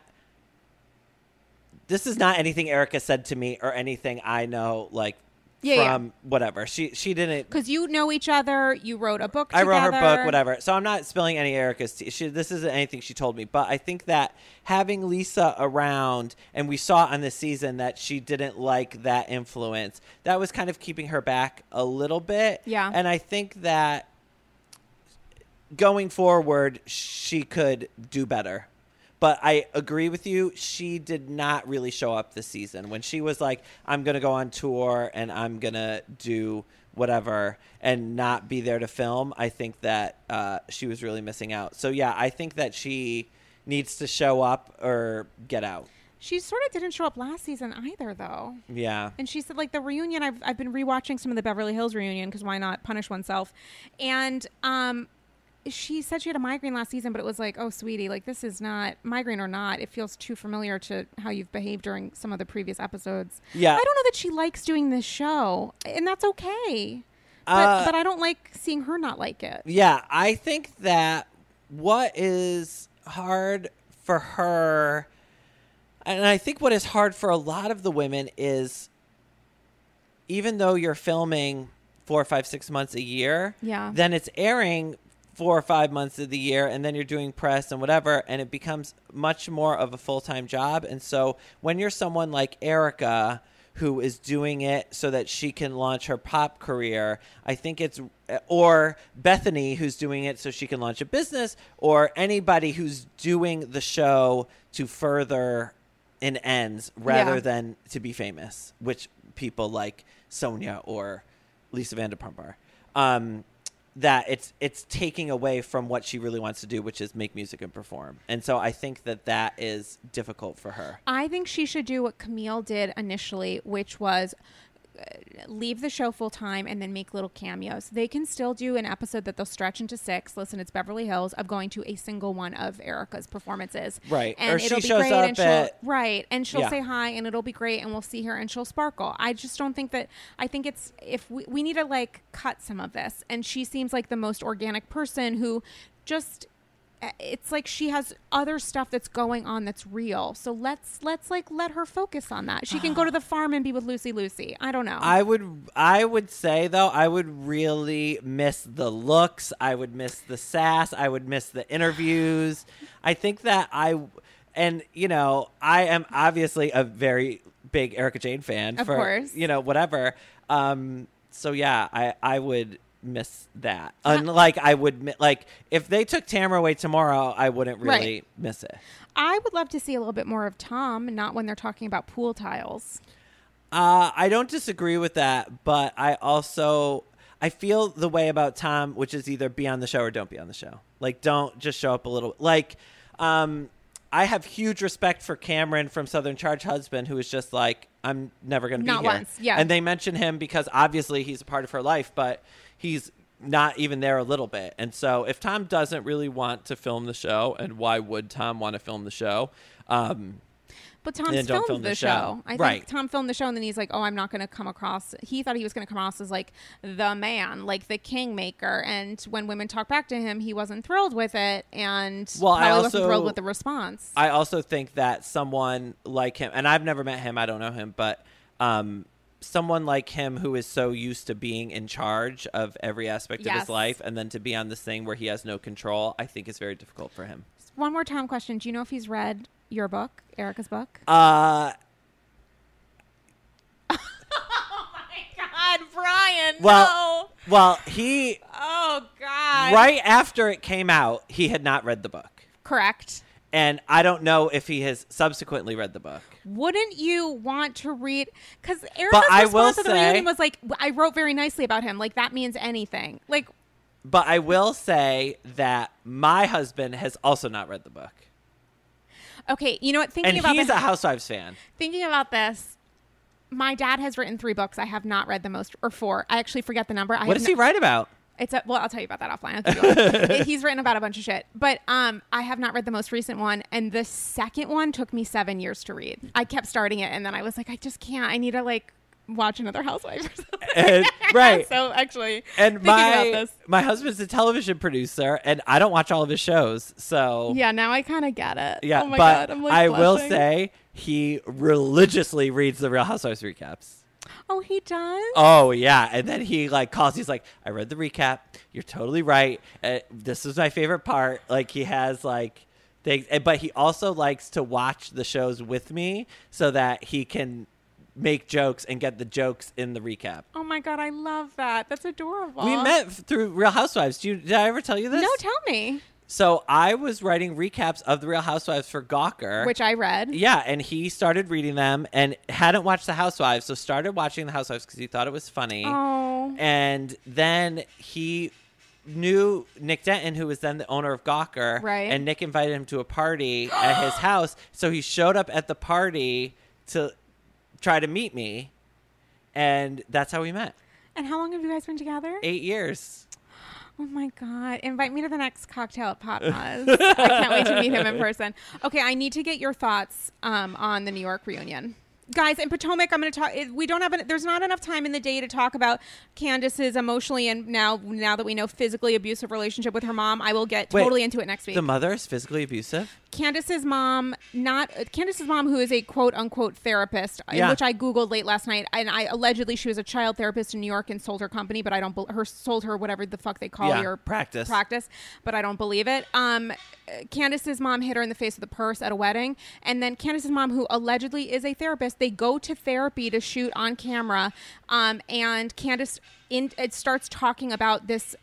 anything Erica said to me or anything I know, like, from whatever. She didn't. Because you know each other. You wrote a book together. I wrote her book, whatever. So I'm not spilling any Erica's tea. This isn't anything she told me. But I think that having Lisa around, and we saw on this season that she didn't like that influence, that was kind of keeping her back a little bit. Yeah. And I think that going forward, she could do better. But I agree with you. She did not really show up this season. When she was like, I'm going to go on tour and I'm going to do whatever and not be there to film, I think that she was really missing out. So, yeah, I think that she needs to show up or get out. She sort of didn't show up last season either, though. Yeah. And she said, like, the reunion, I've been rewatching some of the Beverly Hills reunion because why not punish oneself? And she said she had a migraine last season, but it was like, oh, sweetie, like, this is not migraine or not. It feels too familiar to how you've behaved during some of the previous episodes. Yeah. I don't know that she likes doing this show, and that's okay. But I don't like seeing her not like it. Yeah, I think that what is hard for her, and I think what is hard for a lot of the women is, even though you're filming 4, 5, 6 months a year, then it's airing 4 or 5 months of the year, and then you're doing press and whatever, and it becomes much more of a full-time job. And so when you're someone like Erica, who is doing it so that she can launch her pop career, I think or Bethany, who's doing it so she can launch a business, or anybody who's doing the show to further an ends rather than to be famous, which people like Sonia or Lisa Vanderpump are. That it's taking away from what she really wants to do, which is make music and perform. And so I think that is difficult for her. I think she should do what Camille did initially, which was leave the show full time and then make little cameos. They can still do an episode that they'll stretch into 6. Listen, it's Beverly Hills, of going to a single one of Erica's performances. Right. And or it'll she be shows great, up and at she'll say hi, and it'll be great, and we'll see her and she'll sparkle. I just don't think that. I think it's, if we need to like cut some of this, and she seems like the most organic person who just, it's like she has other stuff that's going on that's real. So let's like let her focus on that. She can go to the farm and be with Lucy. I don't know. I would say, though, I would really miss the looks. I would miss the sass. I would miss the interviews. I think that I am obviously a very big Erika Jayne fan. Of course. Whatever. So yeah, I would miss that. Unlike I would if they took Tamara away tomorrow, I wouldn't really miss it. I would love to see a little bit more of Tom, not when they're talking about pool tiles. I don't disagree with that, but I feel the way about Tom, which is either be on the show or don't be on the show. Like, don't just show up a little. Like, I have huge respect for Cameron from Southern Charge Husband, who is just like, I'm never going to be here. Not once, yeah. And they mention him because obviously he's a part of her life, but he's not even there a little bit. And so if Tom doesn't really want to film the show, and why would Tom want to film the show? But Tom's filmed the show. I think Tom filmed the show, and then he's like, oh, I'm not going to come across. He thought he was going to come across as like the man, like the kingmaker. And when women talk back to him, he wasn't thrilled with it, and probably wasn't thrilled with the response. I also think that someone like him, and I've never met him, I don't know him, but someone like him who is so used to being in charge of every aspect of his life, and then to be on this thing where he has no control, I think is very difficult for him. One more Tom question. Do you know if he's read your book, Erica's book? Oh my God, Brian, well, no. Well, he... Oh, God. Right after it came out, he had not read the book. Correct. And I don't know if he has subsequently read the book. Wouldn't you want to read? Because Erica's response to the reunion was like, I wrote very nicely about him. Like, that means anything. Like, but I will say that my husband has also not read the book. Okay, you know what? And he's a Housewives fan. Thinking about this, my dad has written 3 books. I have not read the most, or 4. I actually forget the number. What does he write about? Well, I'll tell you about that offline. He's written about a bunch of shit. But I have not read the most recent one. And the second one took me 7 years to read. I kept starting it. And then I was like, I just can't. I need to like watch another Housewives or something. Right. So actually, and thinking about this. my husband's a television producer. And I don't watch all of his shows. So yeah, now I kind of get it. Yeah, oh my but God, I'm like I will blushing. say he religiously reads the Real Housewives recaps. Oh, he does? Oh, yeah. And then he like calls. He's like, I read the recap. You're totally right. This is my favorite part. Like he has like things. But he also likes to watch the shows with me so that he can make jokes and get the jokes in the recap. Oh, my God. I love that. That's adorable. We met through Real Housewives. Did I ever tell you this? No, tell me. So I was writing recaps of the Real Housewives for Gawker. Which I read. Yeah, and he started reading them and hadn't watched The Housewives, so started watching The Housewives because he thought it was funny. Oh. And then he knew Nick Denton, who was then the owner of Gawker. Right. And Nick invited him to a party at his house. So he showed up at the party to try to meet me. And that's how we met. And how long have you guys been together? 8 years. Oh my God. Invite me to the next cocktail at Potma's. I can't wait to meet him in person. Okay, I need to get your thoughts on the New York reunion. Guys, in Potomac, I'm going to talk. We don't have. There's not enough time in the day to talk about Candace's emotionally and now that we know physically abusive relationship with her mom. I will get totally into it next week. The mother is physically abusive? Candace's mom, who is a quote unquote therapist, which I Googled late last night, and allegedly she was a child therapist in New York and sold her company, but I don't sold her whatever the fuck they call your practice, but I don't believe it. Candace's mom hit her in the face with a purse at a wedding, and then Candace's mom, who allegedly is a therapist, they go to therapy to shoot on camera, and Candace it starts talking about this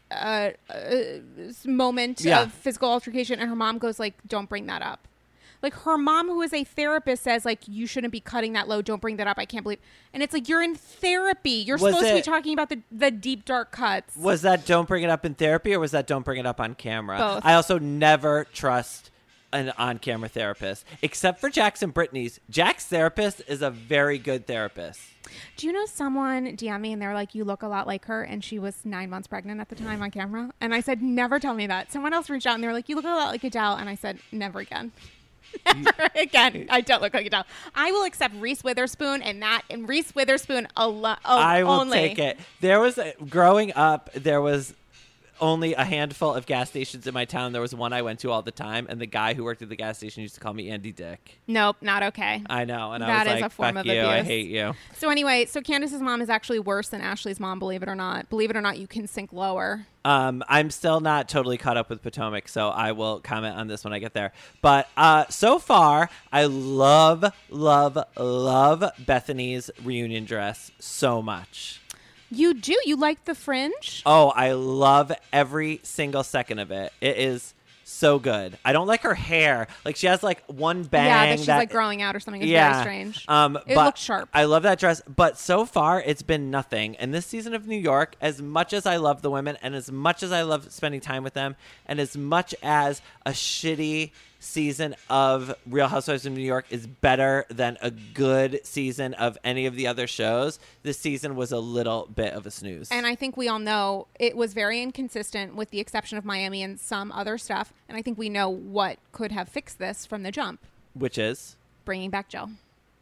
moment of physical altercation, and her mom goes like, don't bring that up. Like her mom, who is a therapist, says like, you shouldn't be cutting that low. Don't bring that up. I can't believe. And it's like, you're in therapy. You're supposed to be talking about the deep, dark cuts. Was that don't bring it up in therapy, or was that don't bring it up on camera? Both. I also never trust an on-camera therapist, except for Jack's and Brittany's. Jack's therapist is a very good therapist. Do you know someone DM me and they're like, you look a lot like her, and she was 9 months pregnant at the time on camera? And I said, never tell me that. Someone else reached out and they were like, you look a lot like Adele. And I said, never again. Never again. I don't look like Adele. I will accept Reese Witherspoon and Reese Witherspoon alone. I will take it. Growing up, there was only a handful of gas stations in my town. There was one I went to all the time, and the guy who worked at the gas station used to call me Andy Dick. Nope, not okay. I know, and that I was is like, a form fuck of you, abuse. I hate you. So anyway, Candace's mom is actually worse than Ashley's mom, believe it or not. Believe it or not, you can sink lower. I'm still not totally caught up with Potomac, so I will comment on this when I get there. But so far, I love, love, love Bethany's reunion dress so much. You do? You like the fringe? Oh, I love every single second of it. It is so good. I don't like her hair. Like she has like one bang. Yeah, that she's like growing out or something. It's very strange. It looks sharp. I love that dress. But so far, it's been nothing. And this season of New York, as much as I love the women and as much as I love spending time with them and as much as a shitty season of Real Housewives of New York is better than a good season of any of the other shows, this season was a little bit of a snooze. And I think we all know it was very inconsistent with the exception of Miami and some other stuff. And I think we know what could have fixed this from the jump. Which is? Bringing back Jill.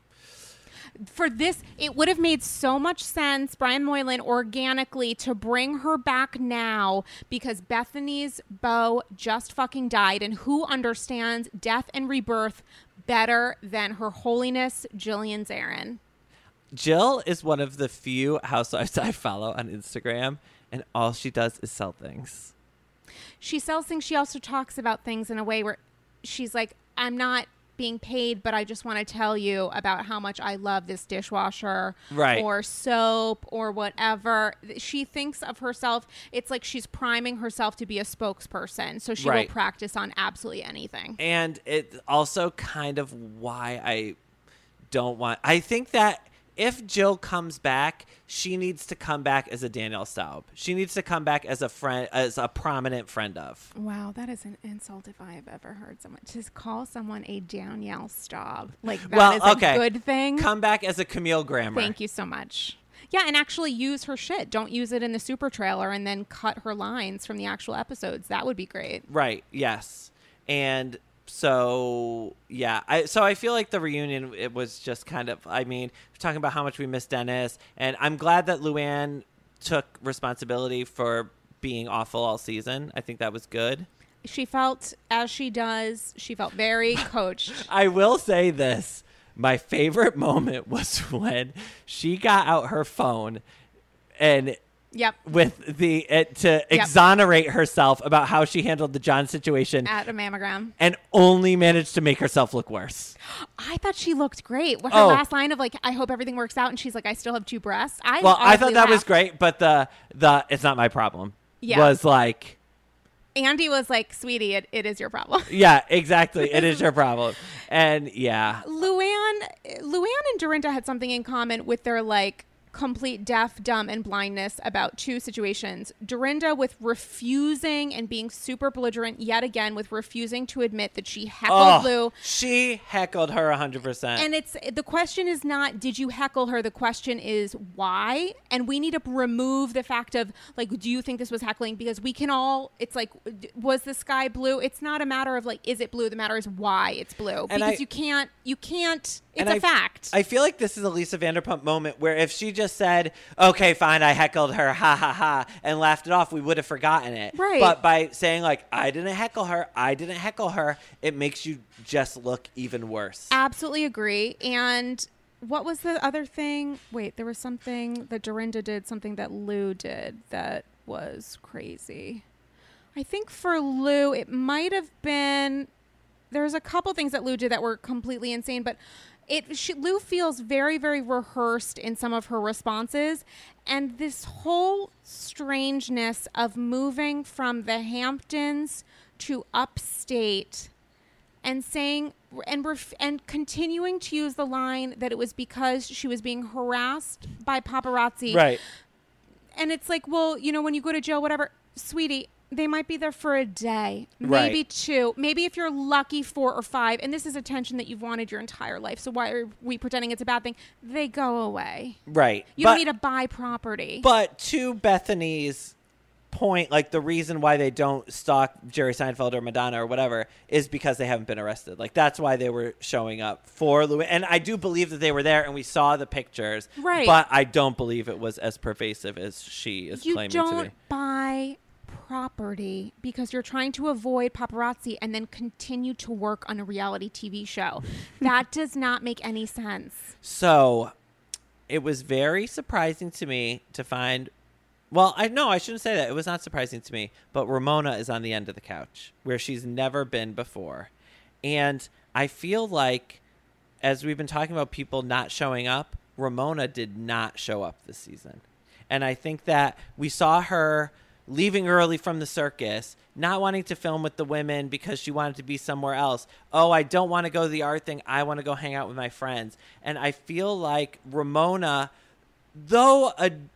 For this, it would have made so much sense, Brian Moylan, organically to bring her back now because Bethany's beau just fucking died, and who understands death and rebirth better than Her Holiness Jillian Zarin? Jill is one of the few housewives I follow on Instagram, and all she does is sell things. She sells things. She also talks about things in a way where she's like, I'm not being paid, but I just want to tell you about how much I love this dishwasher Right. or soap or whatever. She thinks of herself. It's like she's priming herself to be a spokesperson. So she Right. will practice on absolutely anything. And it's also kind of why I don't want... I think that if Jill comes back, she needs to come back as a Danielle Staub. She needs to come back as a friend, as a prominent friend of. Wow, that is an insult if I have ever heard someone to call someone a Danielle Staub. Like that Well, is okay. a good thing. Come back as a Camille Grammer. Thank you so much. Yeah, and actually use her shit. Don't use it in the super trailer and then cut her lines from the actual episodes. That would be great. Right. Yes. And so, yeah. I feel like the reunion, it was just kind of, I mean, we're talking about how much we miss Dennis. And I'm glad that Luann took responsibility for being awful all season. I think that was good. She felt, as she does, she felt very coached. I will say this. My favorite moment was when she got out her phone and Yep. with to exonerate herself about how she handled the John situation At a mammogram. and only managed to make herself look worse. I thought she looked great. Her Oh. last line of like, I hope everything works out. And she's like, I still have 2 breasts. I thought honestly that was laughed. great, but the it's not my problem Yeah. was like, Andy was like, sweetie, it is your problem. yeah, exactly. It is your problem. And yeah. Luann and Dorinda had something in common with their like complete deaf, dumb, and blindness about 2 situations. Dorinda with refusing and being super belligerent yet again with refusing to admit that she heckled Lou. She heckled her 100%. And the question is not, did you heckle her? The question is why? And we need to remove the fact of like, do you think this was heckling? Because we can all, it's like, was the sky blue? It's not a matter of like, is it blue? The matter is why it's blue. And Because you can't, it's And a fact. I feel like this is a Lisa Vanderpump moment where if she just said, okay, fine, I heckled her, ha, ha, ha, and laughed it off, we would have forgotten it. Right. But by saying, like, I didn't heckle her, it makes you just look even worse. Absolutely agree. And what was the other thing? Wait, there was something that Dorinda did, something that Lou did that was crazy. I think for Lou, it might have been... There's a couple things that Lou did that were completely insane, but Lou feels very, very rehearsed in some of her responses. And this whole strangeness of moving from the Hamptons to upstate and saying and continuing to use the line that it was because she was being harassed by paparazzi. Right. And it's like, well, you know, when you go to jail, whatever, sweetie, they might be there for a day, Right. maybe 2, maybe if you're lucky 4 or 5. And this is attention that you've wanted your entire life. So why are we pretending it's a bad thing? They go away. Right. You don't need to buy property. But to Bethany's point, like the reason why they don't stalk Jerry Seinfeld or Madonna or whatever is because they haven't been arrested. Like that's why they were showing up for Louis. And I do believe that they were there and we saw the pictures. Right. But I don't believe it was as pervasive as she is You claiming to be. don't buy property because you're trying to avoid paparazzi and then continue to work on a reality TV show. That does not make any sense. So it was very surprising to me to find, well, I shouldn't say that. It was not surprising to me, but Ramona is on the end of the couch where she's never been before. And I feel like as we've been talking about people not showing up, Ramona did not show up this season. And I think that we saw her leaving early from the circus, not wanting to film with the women because she wanted to be somewhere else. Oh, I don't want to go to the art thing. I want to go hang out with my friends. And I feel like Ramona, though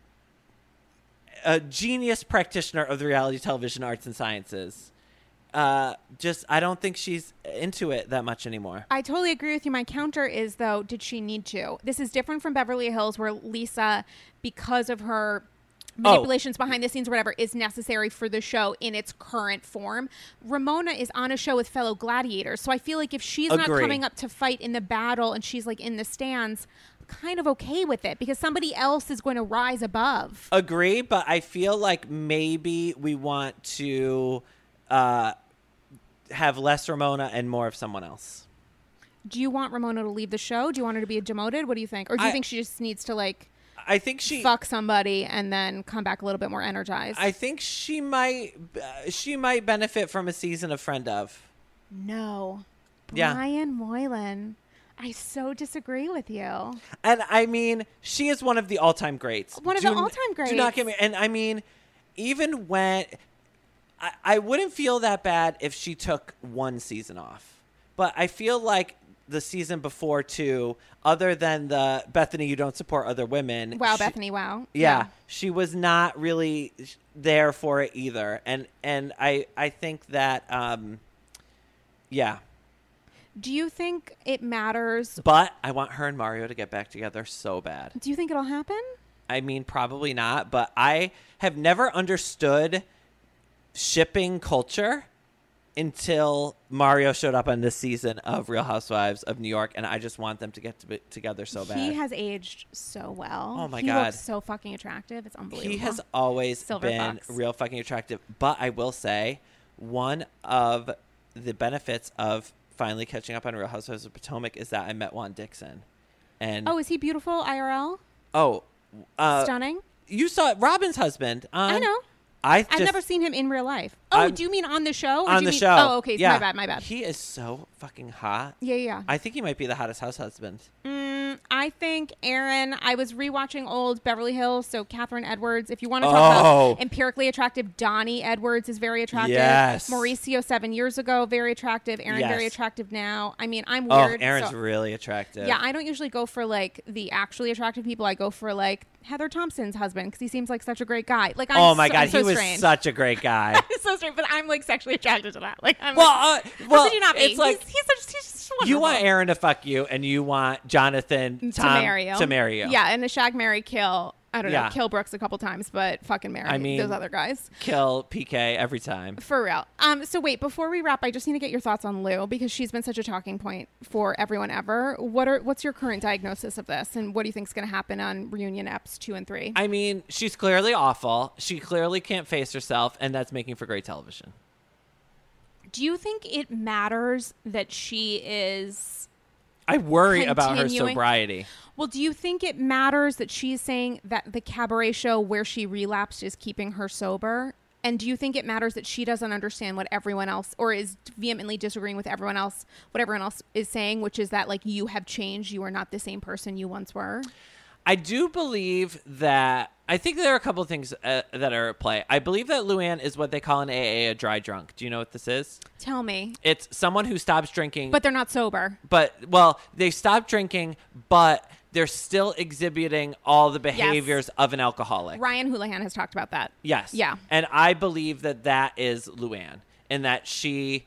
a genius practitioner of the reality television arts and sciences, I don't think she's into it that much anymore. I totally agree with you. My counter is, though, did she need to? This is different from Beverly Hills where Lisa, because of her manipulations behind the scenes or whatever, is necessary for the show in its current form. Ramona is on a show with fellow gladiators. So I feel like if she's not coming up to fight in the battle and she's like in the stands, I'm kind of okay with it because somebody else is going to rise above. Agree, but I feel like maybe we want to have less Ramona and more of someone else. Do you want Ramona to leave the show? Do you want her to be demoted? What do you think? Or do you think she just needs to like I think she fuck somebody and then come back a little bit more energized? I think she might benefit from a season of Friend of. No. Yeah. Brian Moylan. I so disagree with you. And I mean, she is one of the all-time greats. One of the all-time greats. Do not get me. And I mean, even when I wouldn't feel that bad if she took one season off, but I feel like the season before too, other than the Bethany, you don't support other women. Wow, Bethany, wow. Yeah, she was not really there for it either, and I think that yeah. Do you think it matters? But I want her and Mario to get back together so bad. Do you think it'll happen? I mean, probably not, but I have never understood shipping culture until Mario showed up on this season of Real Housewives of New York, and I just want them to get together so bad. He has aged so well. Oh, my he God. He looks so fucking attractive. It's unbelievable. He has always Silver been Fox. real fucking attractive. But I will say, one of the benefits of finally catching up on Real Housewives of Potomac is that I met Juan Dixon. And Oh, is he beautiful IRL? Stunning. You saw Robin's husband. I know. I've never seen him in real life. Oh, do you mean on the show? Or on do you the mean, show. Oh, okay. Yeah. My bad. He is so fucking hot. Yeah. I think he might be the hottest house husband. I think Aaron, I was rewatching old Beverly Hills, so Catherine Edwards. If you want to talk about empirically attractive, Donnie Edwards is very attractive. Yes. Mauricio 7 years ago, very attractive. Aaron, Yes. very attractive now. I mean, I'm weird. Aaron's really attractive. Yeah, I don't usually go for like the actually attractive people. I go for like Heather Thompson's husband because he seems like such a great guy. Like, oh my God, I'm so he was strange. such a great guy. He's so strange, but I'm like sexually attracted to that. Like, I'm well, how could you not be? It's like he's just wonderful. you want Aaron to fuck you, and you want Jonathan to marry you. Yeah, and the shag, marry, kill. I don't know, Yeah. kill Brooks a couple times, but fucking marry those other guys. Kill PK every time. For real. So wait, before we wrap, I just need to get your thoughts on Lou because she's been such a talking point for everyone ever. What's your current diagnosis of this, and what do you think is going to happen on reunion eps 2 and 3? I mean, she's clearly awful. She clearly can't face herself, and that's making for great television. Do you think it matters that she is... I worry about her continuing- sobriety. Well, do you think it matters that she's saying that the cabaret show where she relapsed is keeping her sober? And do you think it matters that she doesn't understand what everyone else, or is vehemently disagreeing with everyone else, what everyone else is saying, which is that, like, you have changed, you are not the same person you once were? I do believe that, I think there are a couple of things that are at play. I believe that Luann is what they call in AA a dry drunk. Do you know what this is? Tell me. It's someone who stops drinking. But they're not sober. Well, they stop drinking, but they're still exhibiting all the behaviors of an alcoholic. Ryan Houlihan has talked about that. Yes. Yeah. And I believe that is Luann, and that she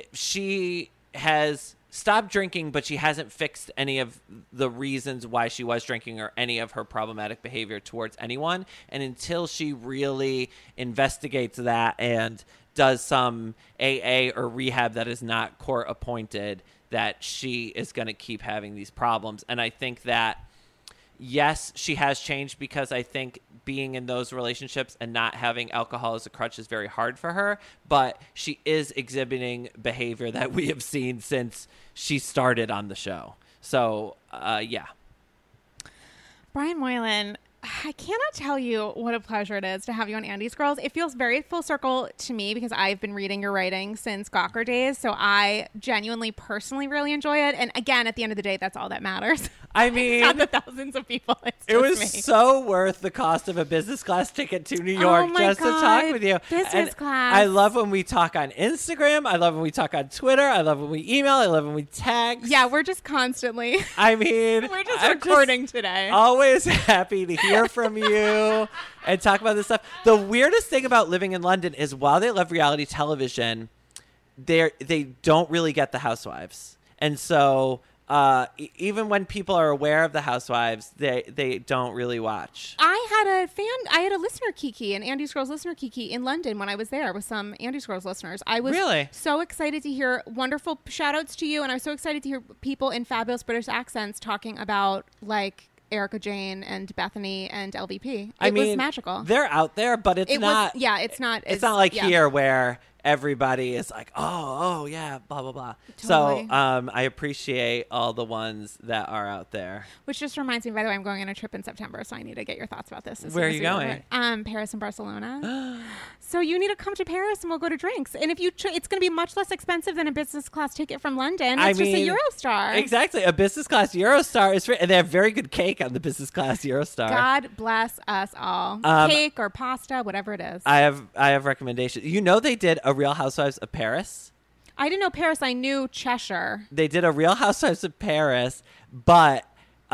has stopped drinking, but she hasn't fixed any of the reasons why she was drinking or any of her problematic behavior towards anyone. And until she really investigates that and does some AA or rehab that is not court appointed, that she is going to keep having these problems. And I think that, yes, she has changed, because I think being in those relationships and not having alcohol as a crutch is very hard for her, but she is exhibiting behavior that we have seen since she started on the show. So, yeah. Brian Moylan, I cannot tell you what a pleasure it is to have you on Andy's Girls. It feels very full circle to me because I've been reading your writing since Gawker days. So I genuinely, personally really enjoy it. And again, at the end of the day, that's all that matters. I mean, not the thousands of people. It was me. so worth the cost of a business class ticket to New York just to talk with you. Business class. I love when we talk on Instagram. I love when we talk on Twitter. I love when we email. I love when we text. Yeah, we're just constantly. I mean, we're just recording today. Always happy to hear from you and talk about this stuff. The weirdest thing about living in London is while they love reality television, they don't really get the Housewives. And so even when people are aware of the Housewives, they don't really watch. I had a listener Kiki, an Andy's Girls listener Kiki in London when I was there with some Andy's Girls listeners. I was really so excited to hear wonderful shout outs to you. And I was so excited to hear people in fabulous British accents talking about like Erica Jane and Bethany and LVP. It was magical. They're out there, but it's not. It's not. It's not like here where everybody is like, oh yeah, blah blah blah. Totally. So I appreciate all the ones that are out there. Which just reminds me, by the way, I'm going on a trip in September, so I need to get your thoughts about this. Where are you going? Paris and Barcelona. So you need to come to Paris and we'll go to drinks. And if you, it's going to be much less expensive than a business class ticket from London. It's just a Eurostar. Exactly, a business class Eurostar is free, and they have very good cake on the business class Eurostar. God bless us all. Cake or pasta, whatever it is. I have recommendations. You know, they did a Real Housewives of Paris. I didn't know Paris. I knew Cheshire. They did a Real Housewives of Paris, but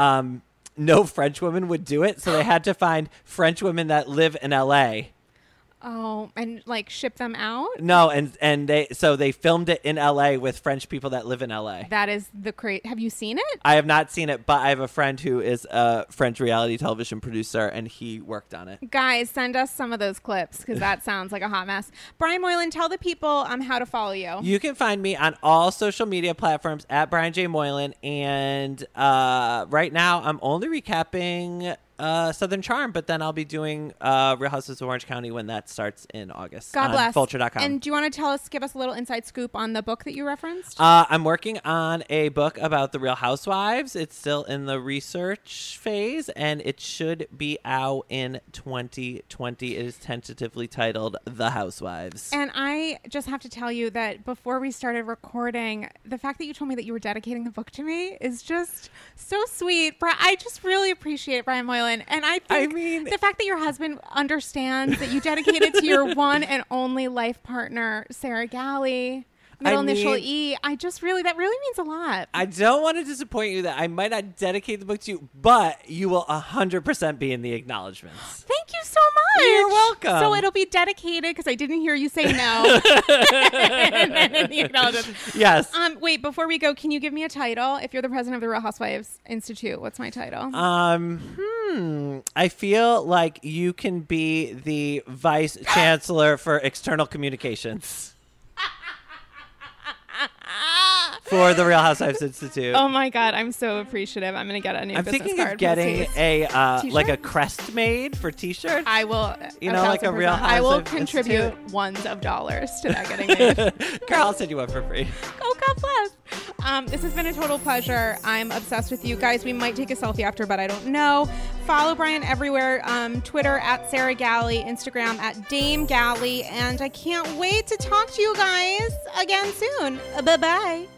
no French women would do it, so they had to find French women that live in LA. Oh, and like ship them out? No, and they filmed it in LA with French people that live in LA. That is the great. Have you seen it? I have not seen it, but I have a friend who is a French reality television producer, and he worked on it. Guys, send us some of those clips because that sounds like a hot mess. Brian Moylan, tell the people how to follow you. You can find me on all social media platforms at Brian J. Moylan, and right now I'm only recapping Southern Charm, but then I'll be doing Real Houses of Orange County when that starts in August. God bless. Vulture.com. And do you want to give us a little inside scoop on the book that you referenced? I'm working on a book about the Real Housewives. It's still in the research phase, and it should be out in 2020. It is tentatively titled The Housewives. And I just have to tell you that before we started recording, the fact that you told me that you were dedicating the book to me is just so sweet. I just really appreciate it, Brian Moylan. And I think the fact that your husband understands that you dedicated to your one and only life partner, Sarah Galley, middle initial E, that really means a lot. I don't want to disappoint you that I might not dedicate the book to you, but you will 100% be in the acknowledgments. Thank you so much. You're welcome. So it'll be dedicated because I didn't hear you say no. And then in the acknowledgments. Yes. Wait, before we go, can you give me a title? If you're the president of the Real Housewives Institute, what's my title? I feel like you can be the vice chancellor for external communications. For the Real Housewives Institute. Oh my God, I'm so appreciative. I'm gonna get a new business card. I'm thinking of getting a crest made for T-shirts. I will. Like a Real Housewives. I will contribute ones of dollars to that getting made. Girl, I'll send you one for free. Oh, God bless. This has been a total pleasure. I'm obsessed with you guys. We might take a selfie after, but I don't know. Follow Brian everywhere. Twitter at Sarah Galley, Instagram at Dame Galley, and I can't wait to talk to you guys again soon. Bye-bye.